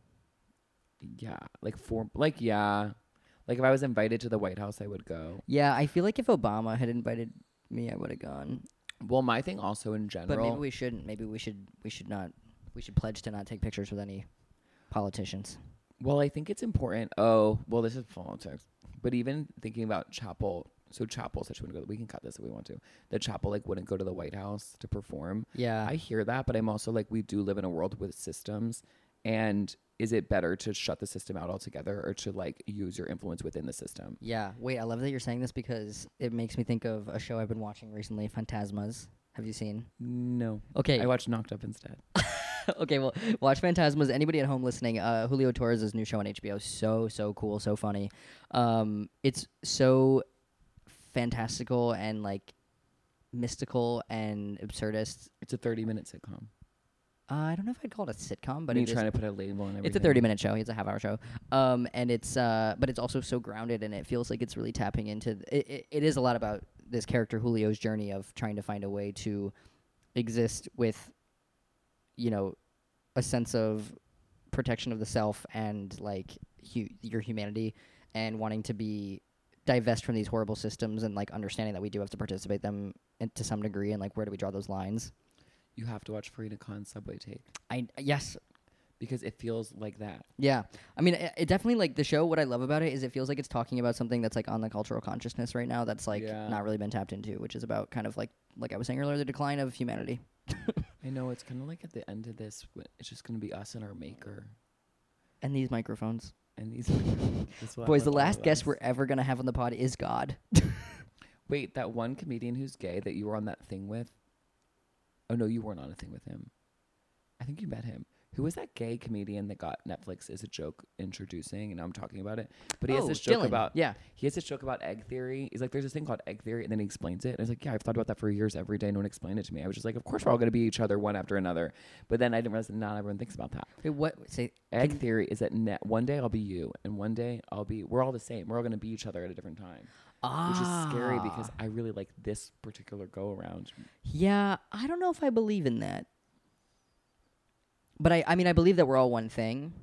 Yeah, yeah. Like if I was invited to the White House, I would go. Yeah, I feel like if Obama had invited me, I would have gone. Well, my thing also in general. But maybe we shouldn't. Maybe we should not. We should pledge to not take pictures with any politicians. Well, I think it's important. Oh, well, this is politics. But even thinking about Chapel, so Chapel said she wouldn't go. We can cut this if we want to. That Chapel like wouldn't go to the White House to perform. Yeah. I hear that, but I'm also like, we do live in a world with systems, and is it better to shut the system out altogether or to like use your influence within the system? Yeah. Wait, I love that you're saying this because it makes me think of a show I've been watching recently, Phantasmas. Have you seen? No. Okay. I watched Knocked Up instead. Okay, well, watch Phantasmas. Anybody at home listening, Julio Torres' new show on HBO, so cool, so funny. It's so fantastical and like mystical and absurdist. It's a 30-minute sitcom. I don't know if I'd call it a sitcom, but Me it is. trying to put a label on everything. It's a 30-minute show. It's a half-hour show, and it's but it's also so grounded, and it feels like it's really tapping into. It is a lot about this character Julio's journey of trying to find a way to exist with, you know, a sense of protection of the self and like your humanity, and wanting to be divest from these horrible systems, and like understanding that we do have to participate them to some degree, and like where do we draw those lines? You have to watch Farina Khan's Subway Take. Yes. Because it feels like that. Yeah. I mean, it definitely, like, the show, what I love about it is it feels like it's talking about something that's, like, on the cultural consciousness right now that's, like, not really been tapped into, which is about kind of, like I was saying earlier, the decline of humanity. I know, it's kind of like at the end of this, it's just going to be us and our maker. And these microphones. And these Boys, the last guest we're ever going to have on the pod is God. Wait, that one comedian who's gay that you were on that thing with? Oh, no, you weren't on a thing with him. I think you met him. Who was that gay comedian that got Netflix as a joke introducing? And I'm talking about it. But he has this joke about... Yeah. He has this joke about egg theory. He's like, there's this thing called egg theory. And then he explains it. And I was like, yeah, I've thought about that for years every day. No one explained it to me. I was just like, of course we're all going to be each other one after another. But then I didn't realize that not everyone thinks about that. Wait, what? Say, egg theory is that one day I'll be you. And one day we're all the same. We're all going to be each other at a different time. Which is scary because I really like this particular go-around. Yeah, I don't know if I believe in that. But I mean, I believe that we're all one thing.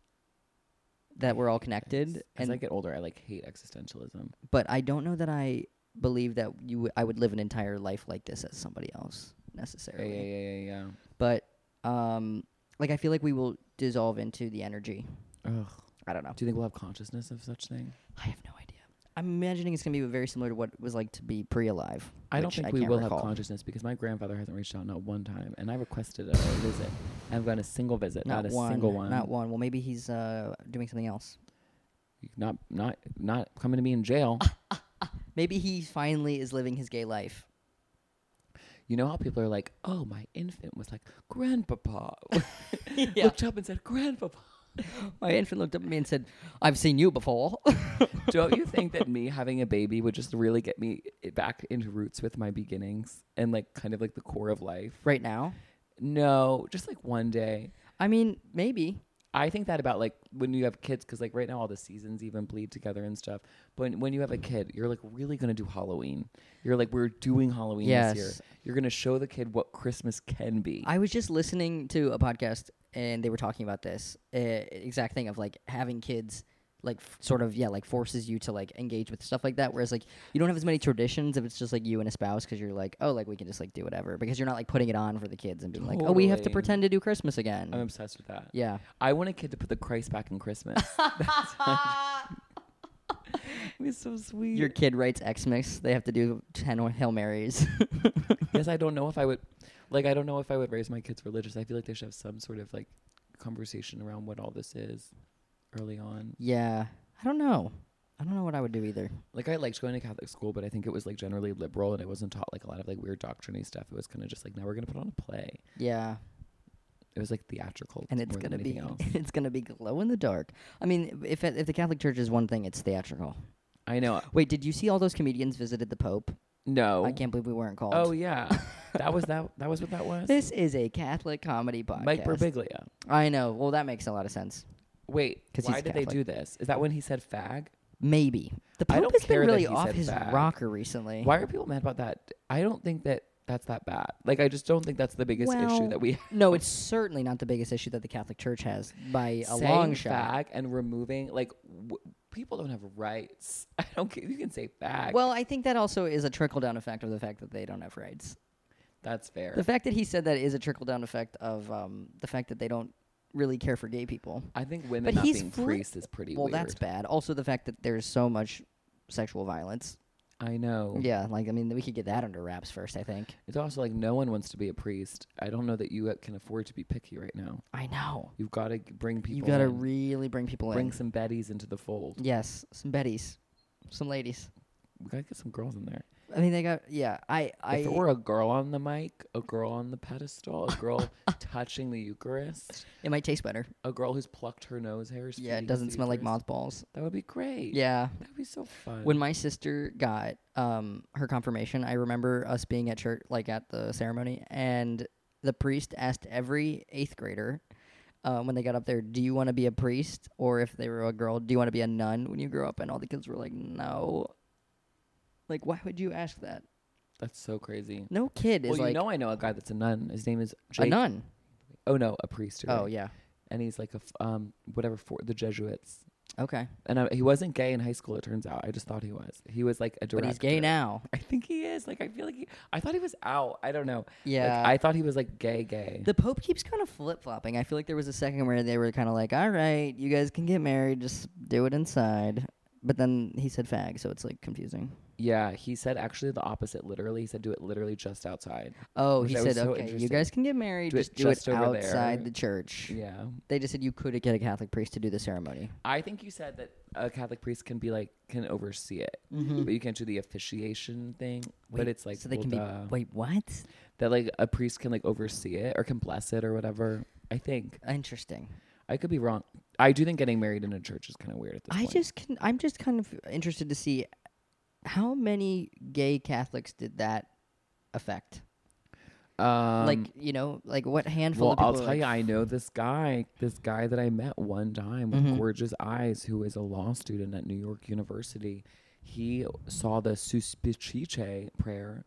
That we're all connected. As I get older, I like hate existentialism. But I don't know that I believe that I would live an entire life like this as somebody else necessarily. Yeah. But like I feel like we will dissolve into the energy. Ugh. I don't know. Do you think we'll have consciousness of such thing? I have no idea. I'm imagining it's going to be very similar to what it was like to be pre-alive. I don't think we will have consciousness because my grandfather hasn't reached out not one time, and I requested a visit. I've got a single visit, not a single one. Not one. Well, maybe he's doing something else. Not coming to me in jail. Maybe he finally is living his gay life. You know how people are like, oh, my infant was like, Grandpapa. Looked up and said, Grandpapa. My infant looked up at me and said, I've seen you before. Don't you think that me having a baby would just really get me back into roots with my beginnings and like kind of like the core of life? Right now? No, just like one day. I mean, maybe. I think that about like when you have kids, because like right now all the seasons even bleed together and stuff. But when you have a kid, you're like really going to do Halloween. You're like, we're doing Halloween this year. You're going to show the kid what Christmas can be. I was just listening to a podcast and they were talking about this exact thing of like having kids like sort of, like forces you to like engage with stuff like that. Whereas like you don't have as many traditions if it's just like you and a spouse because you're like, oh, like we can just like do whatever because you're not like putting it on for the kids and being like, oh, we have to pretend to do Christmas again. I'm obsessed with that. Yeah. I want a kid to put the Christ back in Christmas. It's so sweet. Your kid writes Xmas. They have to do 10 Hail Marys. Yes, I don't know if I would raise my kids religious. I feel like they should have some sort of like conversation around what all this is early on. Yeah. I don't know what I would do either. Like I liked going to Catholic school, but I think it was like generally liberal and it wasn't taught like a lot of like weird doctrine-y stuff. It was kind of just like, now we're going to put on a play. Yeah. It was like theatrical. And it's going to be glow in the dark. I mean, if the Catholic Church is one thing, it's theatrical. I know. Wait, did you see all those comedians visited the Pope? No. I can't believe we weren't called. Oh, yeah. That was what that was? This is a Catholic comedy podcast. Mike Birbiglia. I know. Well, that makes a lot of sense. Wait, why did they do this? Is that when he said fag? Maybe. The Pope has been really off his rocker recently. Why are people mad about that? I don't think that's that bad. Like, I just don't think that's the biggest issue that we have. No, it's certainly not the biggest issue that the Catholic Church has by a long shot. Fag and removing, like, people don't have rights. I don't care. You can say fag. Well, I think that also is a trickle-down effect of the fact that they don't have rights. That's fair. The fact that he said that is a trickle-down effect of the fact that they don't really care for gay people. I think women not being priests is pretty weird. Well, that's bad. Also, the fact that there's so much sexual violence. I know. Yeah, like I mean, we could get that under wraps first. I think. It's also like no one wants to be a priest. I don't know that you can afford to be picky right now. I know. You've got to bring people. You got to in. really bring people Bring in. some Bettys into the fold. Yes, some Bettys, some ladies. We gotta get some girls in there. I mean, they got if it were a girl on the mic, a girl on the pedestal, a girl touching the Eucharist, it might taste better. a girl who's plucked her nose hairs. Yeah, it feeding doesn't the smell like Eucharist. mothballs. That would be great. Yeah. That would be so fun. When my sister got her confirmation, I remember us being at church, like at the ceremony, and the priest asked every 8th grader when they got up there, do you want to be a priest? Or if they were a girl, do you want to be a nun when you grow up? And all the kids were like, no. Like, why would you ask that? That's so crazy. No kid is Well, like you know I know a guy that's a nun. His name is Jake. a nun. Oh, no, a priest. Right? Oh, yeah. And he's like whatever, for the Jesuits. Okay. And he wasn't gay in high school, it turns out. I just thought he was. He was like a director. But he's gay now. I think he is. Like, I feel like I thought he was out. I don't know. Yeah. Like, I thought he was like gay. The Pope keeps kind of flip-flopping. I feel like there was a second where they were kind of like, all right, you guys can get married, just do it inside. But then he said fag, so it's like confusing. Yeah, he said actually the opposite. Literally, he said do it literally just outside. Oh, Which he that said, was so okay, you interesting. guys can get married, Do it just do it just over there. outside the church. Yeah, They just said you couldn't get a Catholic priest to do the ceremony. I think you said that a Catholic priest can oversee it, Mm-hmm. but you can't do the officiation thing. Wait, but it's like so they well, can be. duh. Wait, what? That like a priest can like oversee it or can bless it or whatever. I think Interesting. I could be wrong. I do think getting married in a church is kind of weird at this point. I'm just kind of interested to see how many gay Catholics did that affect. Like what handful Well, of people? I'll tell you, I know this guy that I met one time with Mhm. gorgeous eyes, who is a law student at New York University. He saw the Suspice prayer,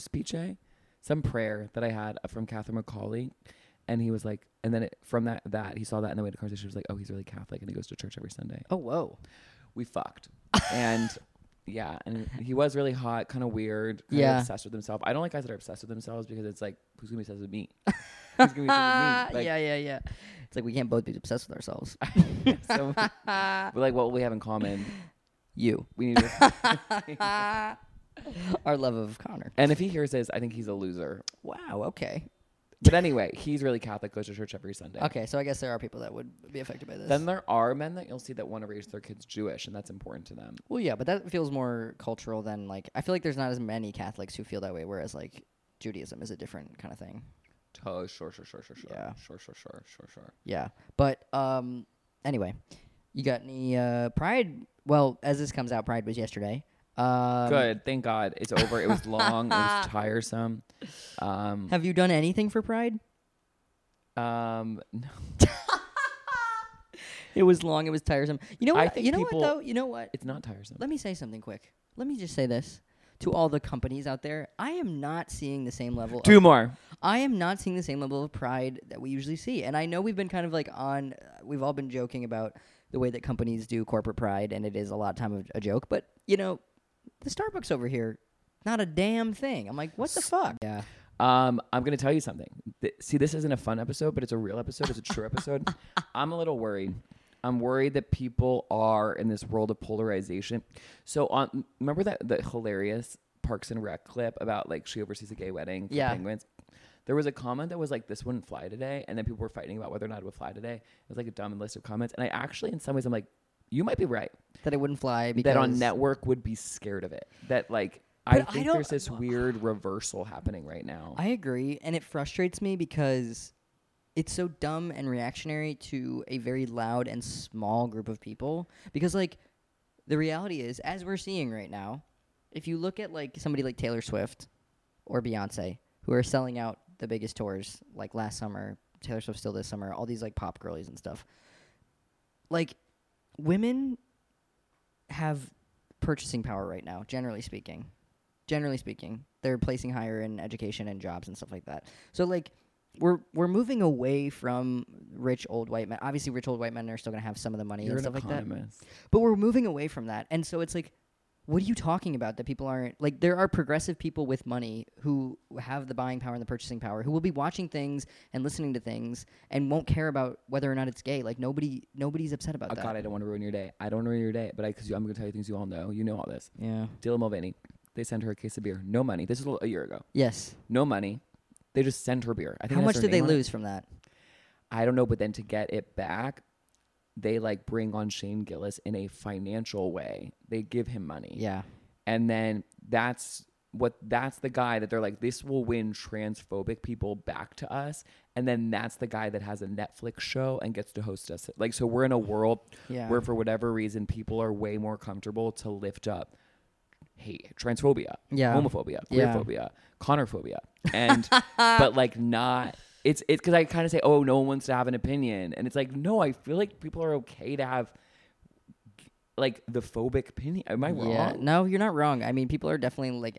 some prayer that I had from Catherine McCauley, and he was like, and then from that he saw that, and then we had a conversation. He was like, oh, he's really Catholic, and he goes to church every Sunday. Oh, whoa. We fucked, and. Yeah, and he was really hot, kind of weird, kind Yeah. of obsessed with himself. I don't like guys that are obsessed with themselves because it's like, who's gonna be obsessed with me? Who's gonna be obsessed with me? Like, yeah. It's like we can't both be obsessed with ourselves. so we're like, what we have in common? You. We need to. Our love of Connor. And if he hears this, I think he's a loser. Wow, okay. But anyway, he's really Catholic, goes to church every Sunday. Okay, so I guess there are people that would be affected by this. Then there are men that you'll see that want to raise their kids Jewish, and that's important to them. Well, yeah, but that feels more cultural than, like, I feel like there's not as many Catholics who feel that way, whereas, like, Judaism is a different kind of thing. Oh, sure. Yeah. Sure. Yeah. But, anyway, you got any Pride? Well, as this comes out, Pride was yesterday. Good. Thank God. It's over. It was long. It was tiresome. Have you done anything for Pride? No. It was long. It was tiresome. You know what? I think you know people- what, though? You know what? It's not tiresome. Let me say something quick. Let me just say this to all the companies out there. I am not seeing the same level. Two more. I am not seeing the same level of pride that we usually see. And I know we've been kind of like we've all been joking about the way that companies do corporate pride, and it is a lot of time a joke. But, the Starbucks over here, not a damn thing. I'm like, what the fuck? Yeah. I'm going to tell you something. See, this isn't a fun episode, but it's a real episode. It's a true episode. I'm a little worried. I'm worried that people are in this world of polarization. So remember the hilarious Parks and Rec clip about like she oversees a gay wedding for penguins? There was a comment that was like, this wouldn't fly today. And then people were fighting about whether or not it would fly today. It was like a dumb list of comments. And I actually, in some ways, I'm like, you might be right. That it wouldn't fly because... That on network would be scared of it. That like, I think there's this weird reversal happening right now. I agree. And it frustrates me because it's so dumb and reactionary to a very loud and small group of people. Because, like, the reality is, as we're seeing right now, if you look at, like, somebody like Taylor Swift or Beyonce, who are selling out the biggest tours, like last summer, Taylor Swift still this summer, all these, like, pop girlies and stuff. Like, women have purchasing power right now, generally speaking. Generally speaking, they're placing higher in education and jobs and stuff like that. So, like, we're moving away from rich old white men. Obviously, rich old white men are still going to have some of the money You're and an stuff like that. economist. But we're moving away from that. And so it's like, what are you talking about that people aren't... Like, there are progressive people with money who have the buying power and the purchasing power who will be watching things and listening to things and won't care about whether or not it's gay. Like, nobody's upset about that. God, I don't want to ruin your day. I don't want to ruin your day, but because I'm going to tell you things you all know. You know all this. Yeah. Dylan Mulvaney. They send her a case of beer. No money. This is a year ago. Yes. No money. They just send her beer. I think How it has much her did they name on it. lose from that? I don't know, but then to get it back, they like bring on Shane Gillis in a financial way. They give him money. Yeah. And then that's the guy that they're like, this will win transphobic people back to us. And then that's the guy that has a Netflix show and gets to host us. Like, so we're in a world where for whatever reason, people are way more comfortable to lift up hate, transphobia, homophobia, queerphobia, Connorphobia. And, but like not, it's because I kind of say, oh, no one wants to have an opinion. And it's like, no, I feel like people are okay to have like the phobic opinion. Am I wrong? No, you're not wrong. I mean, people are definitely like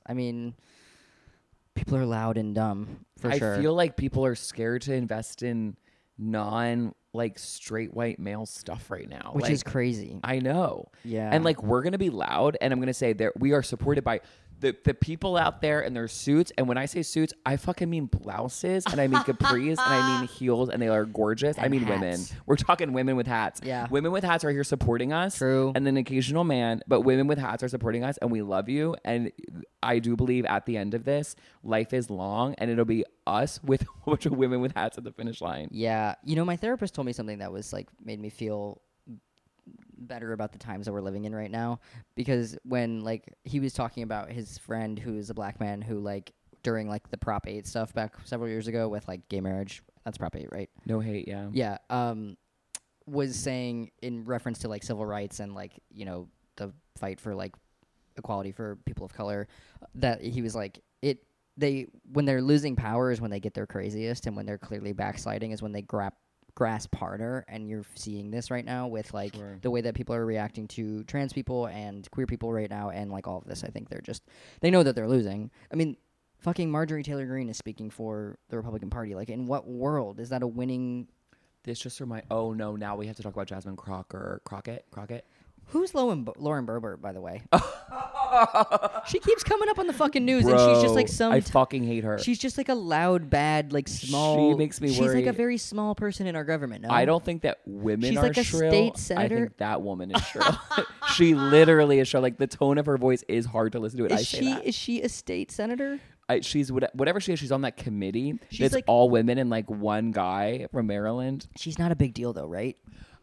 people are loud and dumb for sure. I feel like people are scared to invest in like straight white male stuff right now. Which like, is crazy. I know. Yeah. And like we're gonna be loud and I'm gonna say that we are supported by the people out there in their suits. And when I say suits, I fucking mean blouses and I mean capris and I mean heels and they are gorgeous. And I mean hats. women. We're talking women with hats. Yeah. Women with hats are here supporting us. True. And then occasional man, but women with hats are supporting us and we love you. And I do believe at the end of this, life is long and it'll be us with a bunch of women with hats at the finish line. Yeah. You know, my therapist told me something that was like made me feel better about the times that we're living in right now, because when like he was talking about his friend who is a black man who like during like the Prop 8 stuff back several years ago with like gay marriage, that's Prop 8, right? No hate, yeah. Was saying in reference to like civil rights and like, you know, the fight for like equality for people of color, that he was like when they're losing power is when they get their craziest, and when they're clearly backsliding is when they grasp harder. And you're seeing this right now with like the way that people are reacting to trans people and queer people right now, and like all of this. I think they know that they're losing. I mean, fucking Marjorie Taylor Greene is speaking for the Republican Party. Like, in what world is that a winning? This just oh no, now we have to talk about Jasmine Crockett. Who's Lauren Boebert, by the way? She keeps coming up on the fucking news, Bro, and she's just like I fucking hate her. She's just like a loud, bad, like small. She makes me She's worry. like a very small person in our government. No? I don't think that women She's are like a shrill. state senator. I think that woman is shrill. She literally is shrill. Like the tone of her voice is hard to listen to. Is she a state senator? She's whatever she is. She's on that committee. She's it's like, all women and like one guy from Maryland. She's not a big deal though, right?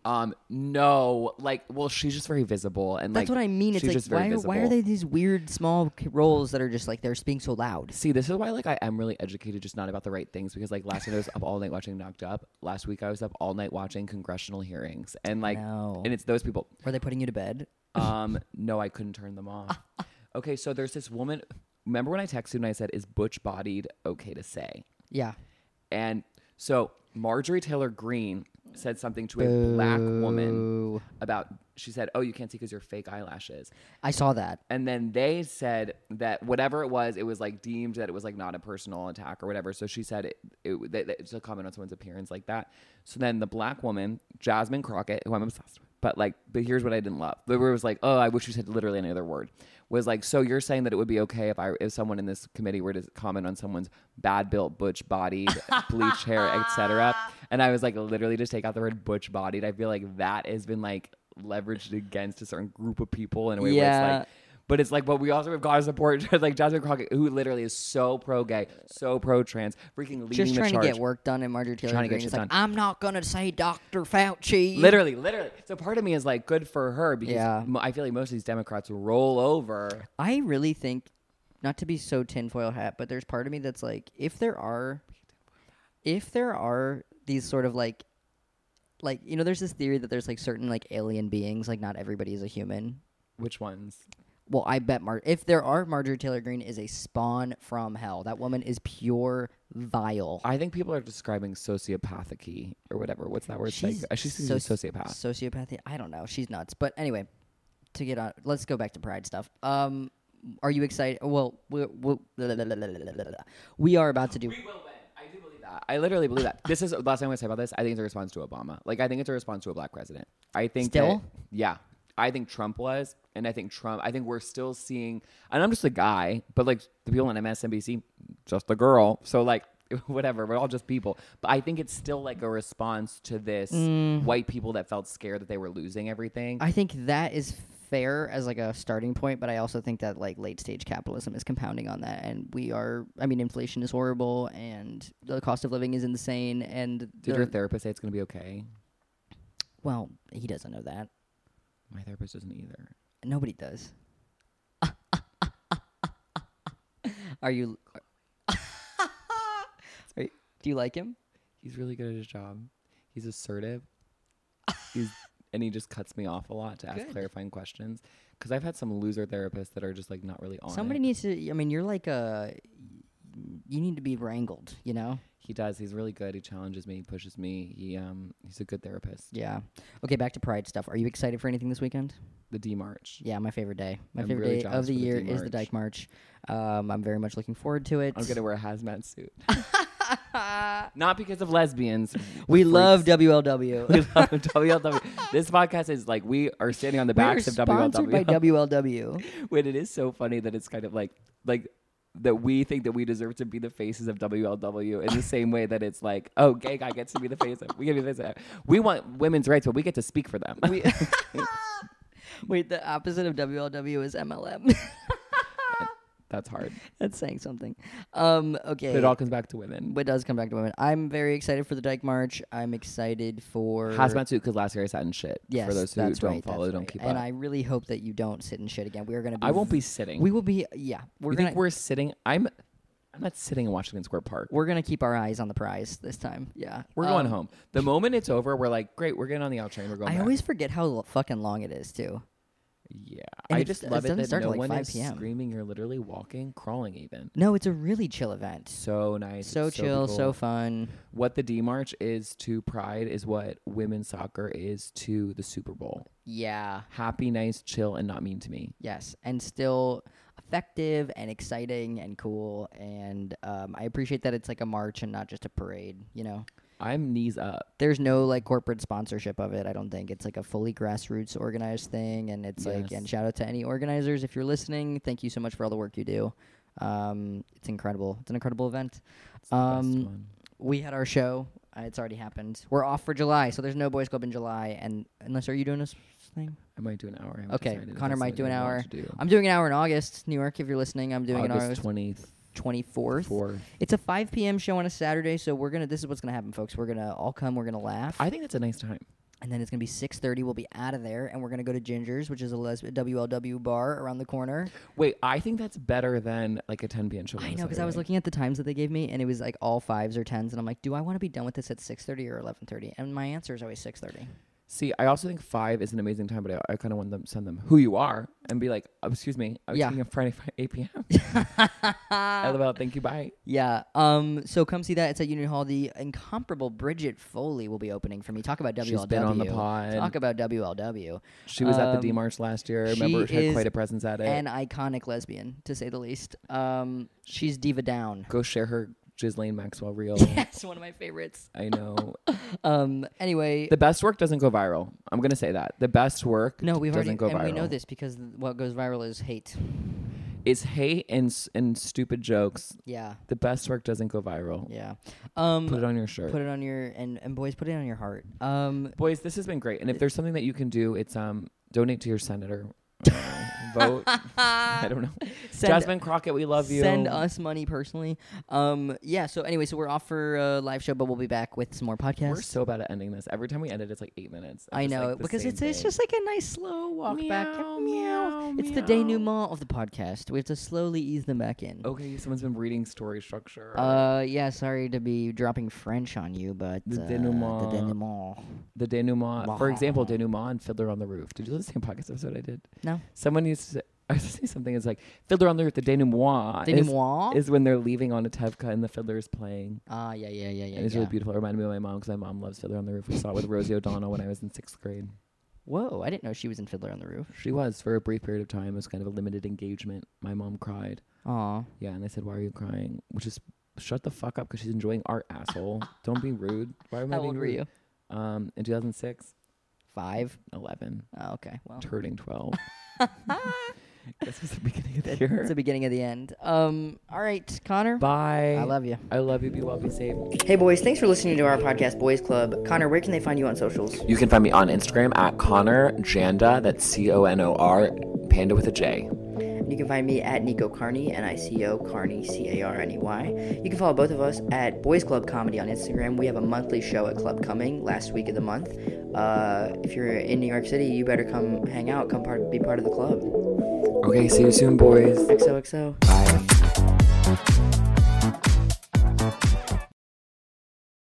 No, like, well, she's just very visible, and that's like, what I mean. It's she's like, just very why are they these weird small roles that are just like they're being so loud? See, this is why like I am really educated, just not about the right things, because like last night I was up all night watching Knocked Up. Last week I was up all night watching congressional hearings, and like, and it's those people. Were they putting you to bed? No, I couldn't turn them off. Okay, so there's this woman. Remember when I texted and I said, "Is butch bodied okay to say?" Yeah. And so Marjorie Taylor Greene said something to a black woman about, she said, "Oh, you can't see because you're fake eyelashes." I saw that. And then they said that whatever it was like deemed that it was like not a personal attack or whatever. So she said it's a comment on someone's appearance like that. So then the black woman, Jasmine Crockett, who I'm obsessed with, but here's what I didn't love. But where it was like, oh, I wish you said literally any other word. Was like, so you're saying that it would be okay if someone in this committee were to comment on someone's bad built, butch bodied, bleached hair, etc. And I was like, literally just take out the word butch bodied. I feel like that has been like leveraged against a certain group of people in a way where it's like, but it's like, but we also have got to support like Jasmine Crockett, who literally is so pro gay, so pro trans, freaking leading just the trying charge. to get work done. And Marjorie Taylor Greene is like, done. I'm not gonna say Dr. Fauci. Literally. So part of me is like, good for her, because I feel like most of these Democrats roll over. I really think, not to be so tinfoil hat, but there's part of me that's like, if there are these sort of like, you know, there's this theory that there's like certain like alien beings, like not everybody is a human. Which ones? Well, I bet if there are, Marjorie Taylor Greene is a spawn from hell. That woman is pure vile. I think people are describing sociopathic-y or whatever. What's that word? She's a sociopath. Sociopathy? I don't know. She's nuts. But anyway, to get on, let's go back to Pride stuff. Are you excited? Well, we are about to do. We will win. I do believe that. I literally believe that. This is the last time I'm going to say about this. I think it's a response to Obama. Like, I think it's a response to a black president. I think still? Yeah. I think Trump was, and I think we're still seeing, and I'm just a guy, but like the people on MSNBC, just a girl. So like, whatever, we're all just people. But I think it's still like a response to this white people that felt scared that they were losing everything. I think that is fair as like a starting point, but I also think that like late stage capitalism is compounding on that, and inflation is horrible, and the cost of living is insane, and Did your therapist say it's going to be okay? well, he doesn't know that. My therapist doesn't either. Nobody does. Are you? Do you like him? He's really good at his job. He's assertive. And he just cuts me off a lot to ask clarifying questions. Because I've had some loser therapists that are just like not really on Somebody it. needs to. I mean, you're like you need to be wrangled. You know. He does. He's really good. He challenges me. He pushes me. He's a good therapist. Yeah. Okay, back to Pride stuff. Are you excited for anything this weekend? The D March. Yeah, my favorite day. My I'm favorite really day jealous of the for the year D is the Dyke March. I'm very much looking forward to it. I'm gonna wear a hazmat suit. Not because of lesbians. We freaks. love WLW. We love WLW. This podcast is like we are standing on the backs of WLW. Sponsored by WLW. When it is so funny that it's kind of like that we think that we deserve to be the faces of WLW in the same way that it's like, oh, gay guy gets to be the face of. We get to be the face of. We want women's rights, but we get to speak for them. Wait, the opposite of WLW is MLM. That's hard. That's saying something. Okay. But it all comes back to women. But it does come back to women. I'm very excited for the Dyke March. I'm excited for hazmat suit because last year I sat in shit. Yes, for those who that's don't right, follow, that's don't right. keep and up. I really hope that you don't sit in shit again. We are going to be. I won't be sitting. We will be. Yeah, You think we're sitting? I'm not sitting in Washington Square Park. We're gonna keep our eyes on the prize this time. Yeah, We're going home. The moment it's over, we're like, great, we're getting on the L train. We're going. I back. always forget how fucking long it is too. Yeah, And I it just doesn't love it that start no till, like, one 5 is p.m. screaming. You're literally walking, crawling, even. No, it's a really chill event. So nice. So chill, people. so fun. What the D March is to Pride is what women's soccer is to the Super Bowl. Yeah. Happy, nice, chill, and not mean to me. Yes, and still effective and exciting and cool. And I appreciate that it's like a march and not just a parade. You know. I'm knees up. There's no like corporate sponsorship of it. I don't think it's like a fully grassroots organized thing, and it's like. And shout out to any organizers if you're listening. Thank you so much for all the work you do. It's incredible. It's an incredible event. It's the best one. We had our show. It's already happened. We're off for July, so there's no Boys Club in July. And unless are you doing this thing? I might do an hour. Okay, Connor might do an hour. Do. I'm doing an hour in August, New York. If you're listening, I'm doing August an August 24th. It's a 5 p.m. show on a Saturday, so this is what's gonna happen, folks. We're gonna all come. We're gonna laugh. I think that's a nice time. And then it's going to be 6:30. We'll be out of there, and we're going to go to Ginger's, which is a WLW bar around the corner. Wait, I think that's better than like a 10 p.m. show. I know, because I was looking at the times that they gave me, and it was like all 5s or 10s, and I'm like, do I want to be done with this at 6:30 or 11:30? And my answer is always 6:30. See, I also think 5 is an amazing time, but I kind of want them to send them who you are and be like, oh, excuse me, I was thinking of Friday 8 p.m. LOL, thank you, bye. Yeah. So come see that. It's at Union Hall. The incomparable Bridget Foley will be opening for me. Talk about WLW. She's been on the pod. Talk about WLW. She was at the D March last year. Remember, she had quite a presence at it. An iconic lesbian, to say the least. She's diva down. Go share her Ghislaine Maxwell reel. Yes, one of my favorites. I know. Anyway, the best work doesn't go viral. I'm gonna say that the best work. We've doesn't go viral. And we know this because what goes viral is hate. It's hate and stupid jokes. Yeah. The best work doesn't go viral. Yeah. Put it on your shirt. Put it on your and boys, put it on your heart. Boys, this has been great. And if there's something that you can do, it's donate to your senator. Vote. I don't know. Jasmine Crockett, we love you. Send us money personally. Yeah. So anyway, so we're off for a live show, but we'll be back with some more podcasts. We're so bad at ending this. Every time we end it, it's like 8 minutes. I know, like because it's just like a nice slow walk back. Meow. It's the denouement of the podcast. We have to slowly ease them back in. Okay, someone's been reading story structure. Yeah. Sorry to be dropping French on you, but the denouement. The denouement. For example, denouement and Fiddler on the Roof. Did you listen to the same podcast episode I did? No. Someone used to say, I was say something. It's like Fiddler on the Roof. The denouement is when they're leaving on a Tevka and the fiddler is playing. Yeah. And it's really beautiful. It reminded me of my mom because my mom loves Fiddler on the Roof. We saw it with Rosie O'Donnell when I was in 6th grade. Whoa, I didn't know she was in Fiddler on the Roof. She was for a brief period of time. It was kind of a limited engagement. My mom cried. Aw. Yeah, and I said, "Why are you crying?" Which is, shut the fuck up because she's enjoying art, asshole. Don't be rude. Why am I being rude? How old were you? In 2006. 5? 11. Oh, okay. Well, Turning 12. This is the beginning of the year. It's the beginning of the end. All right, Connor. Bye. I love you. I love you. Be well, be safe. Hey, boys. Thanks for listening to our podcast, Boys Club. Connor, where can they find you on socials? You can find me on Instagram at Connor Janda. That's CONOR, Panda with a J. You can find me at Nico Carney, Nico Carney, Carney. You can follow both of us at Boys Club Comedy on Instagram. We have a monthly show at Club Cumming last week of the month. If you're in New York City, you better come hang out, be part of the club. Okay, see you soon, boys. XOXO. Bye.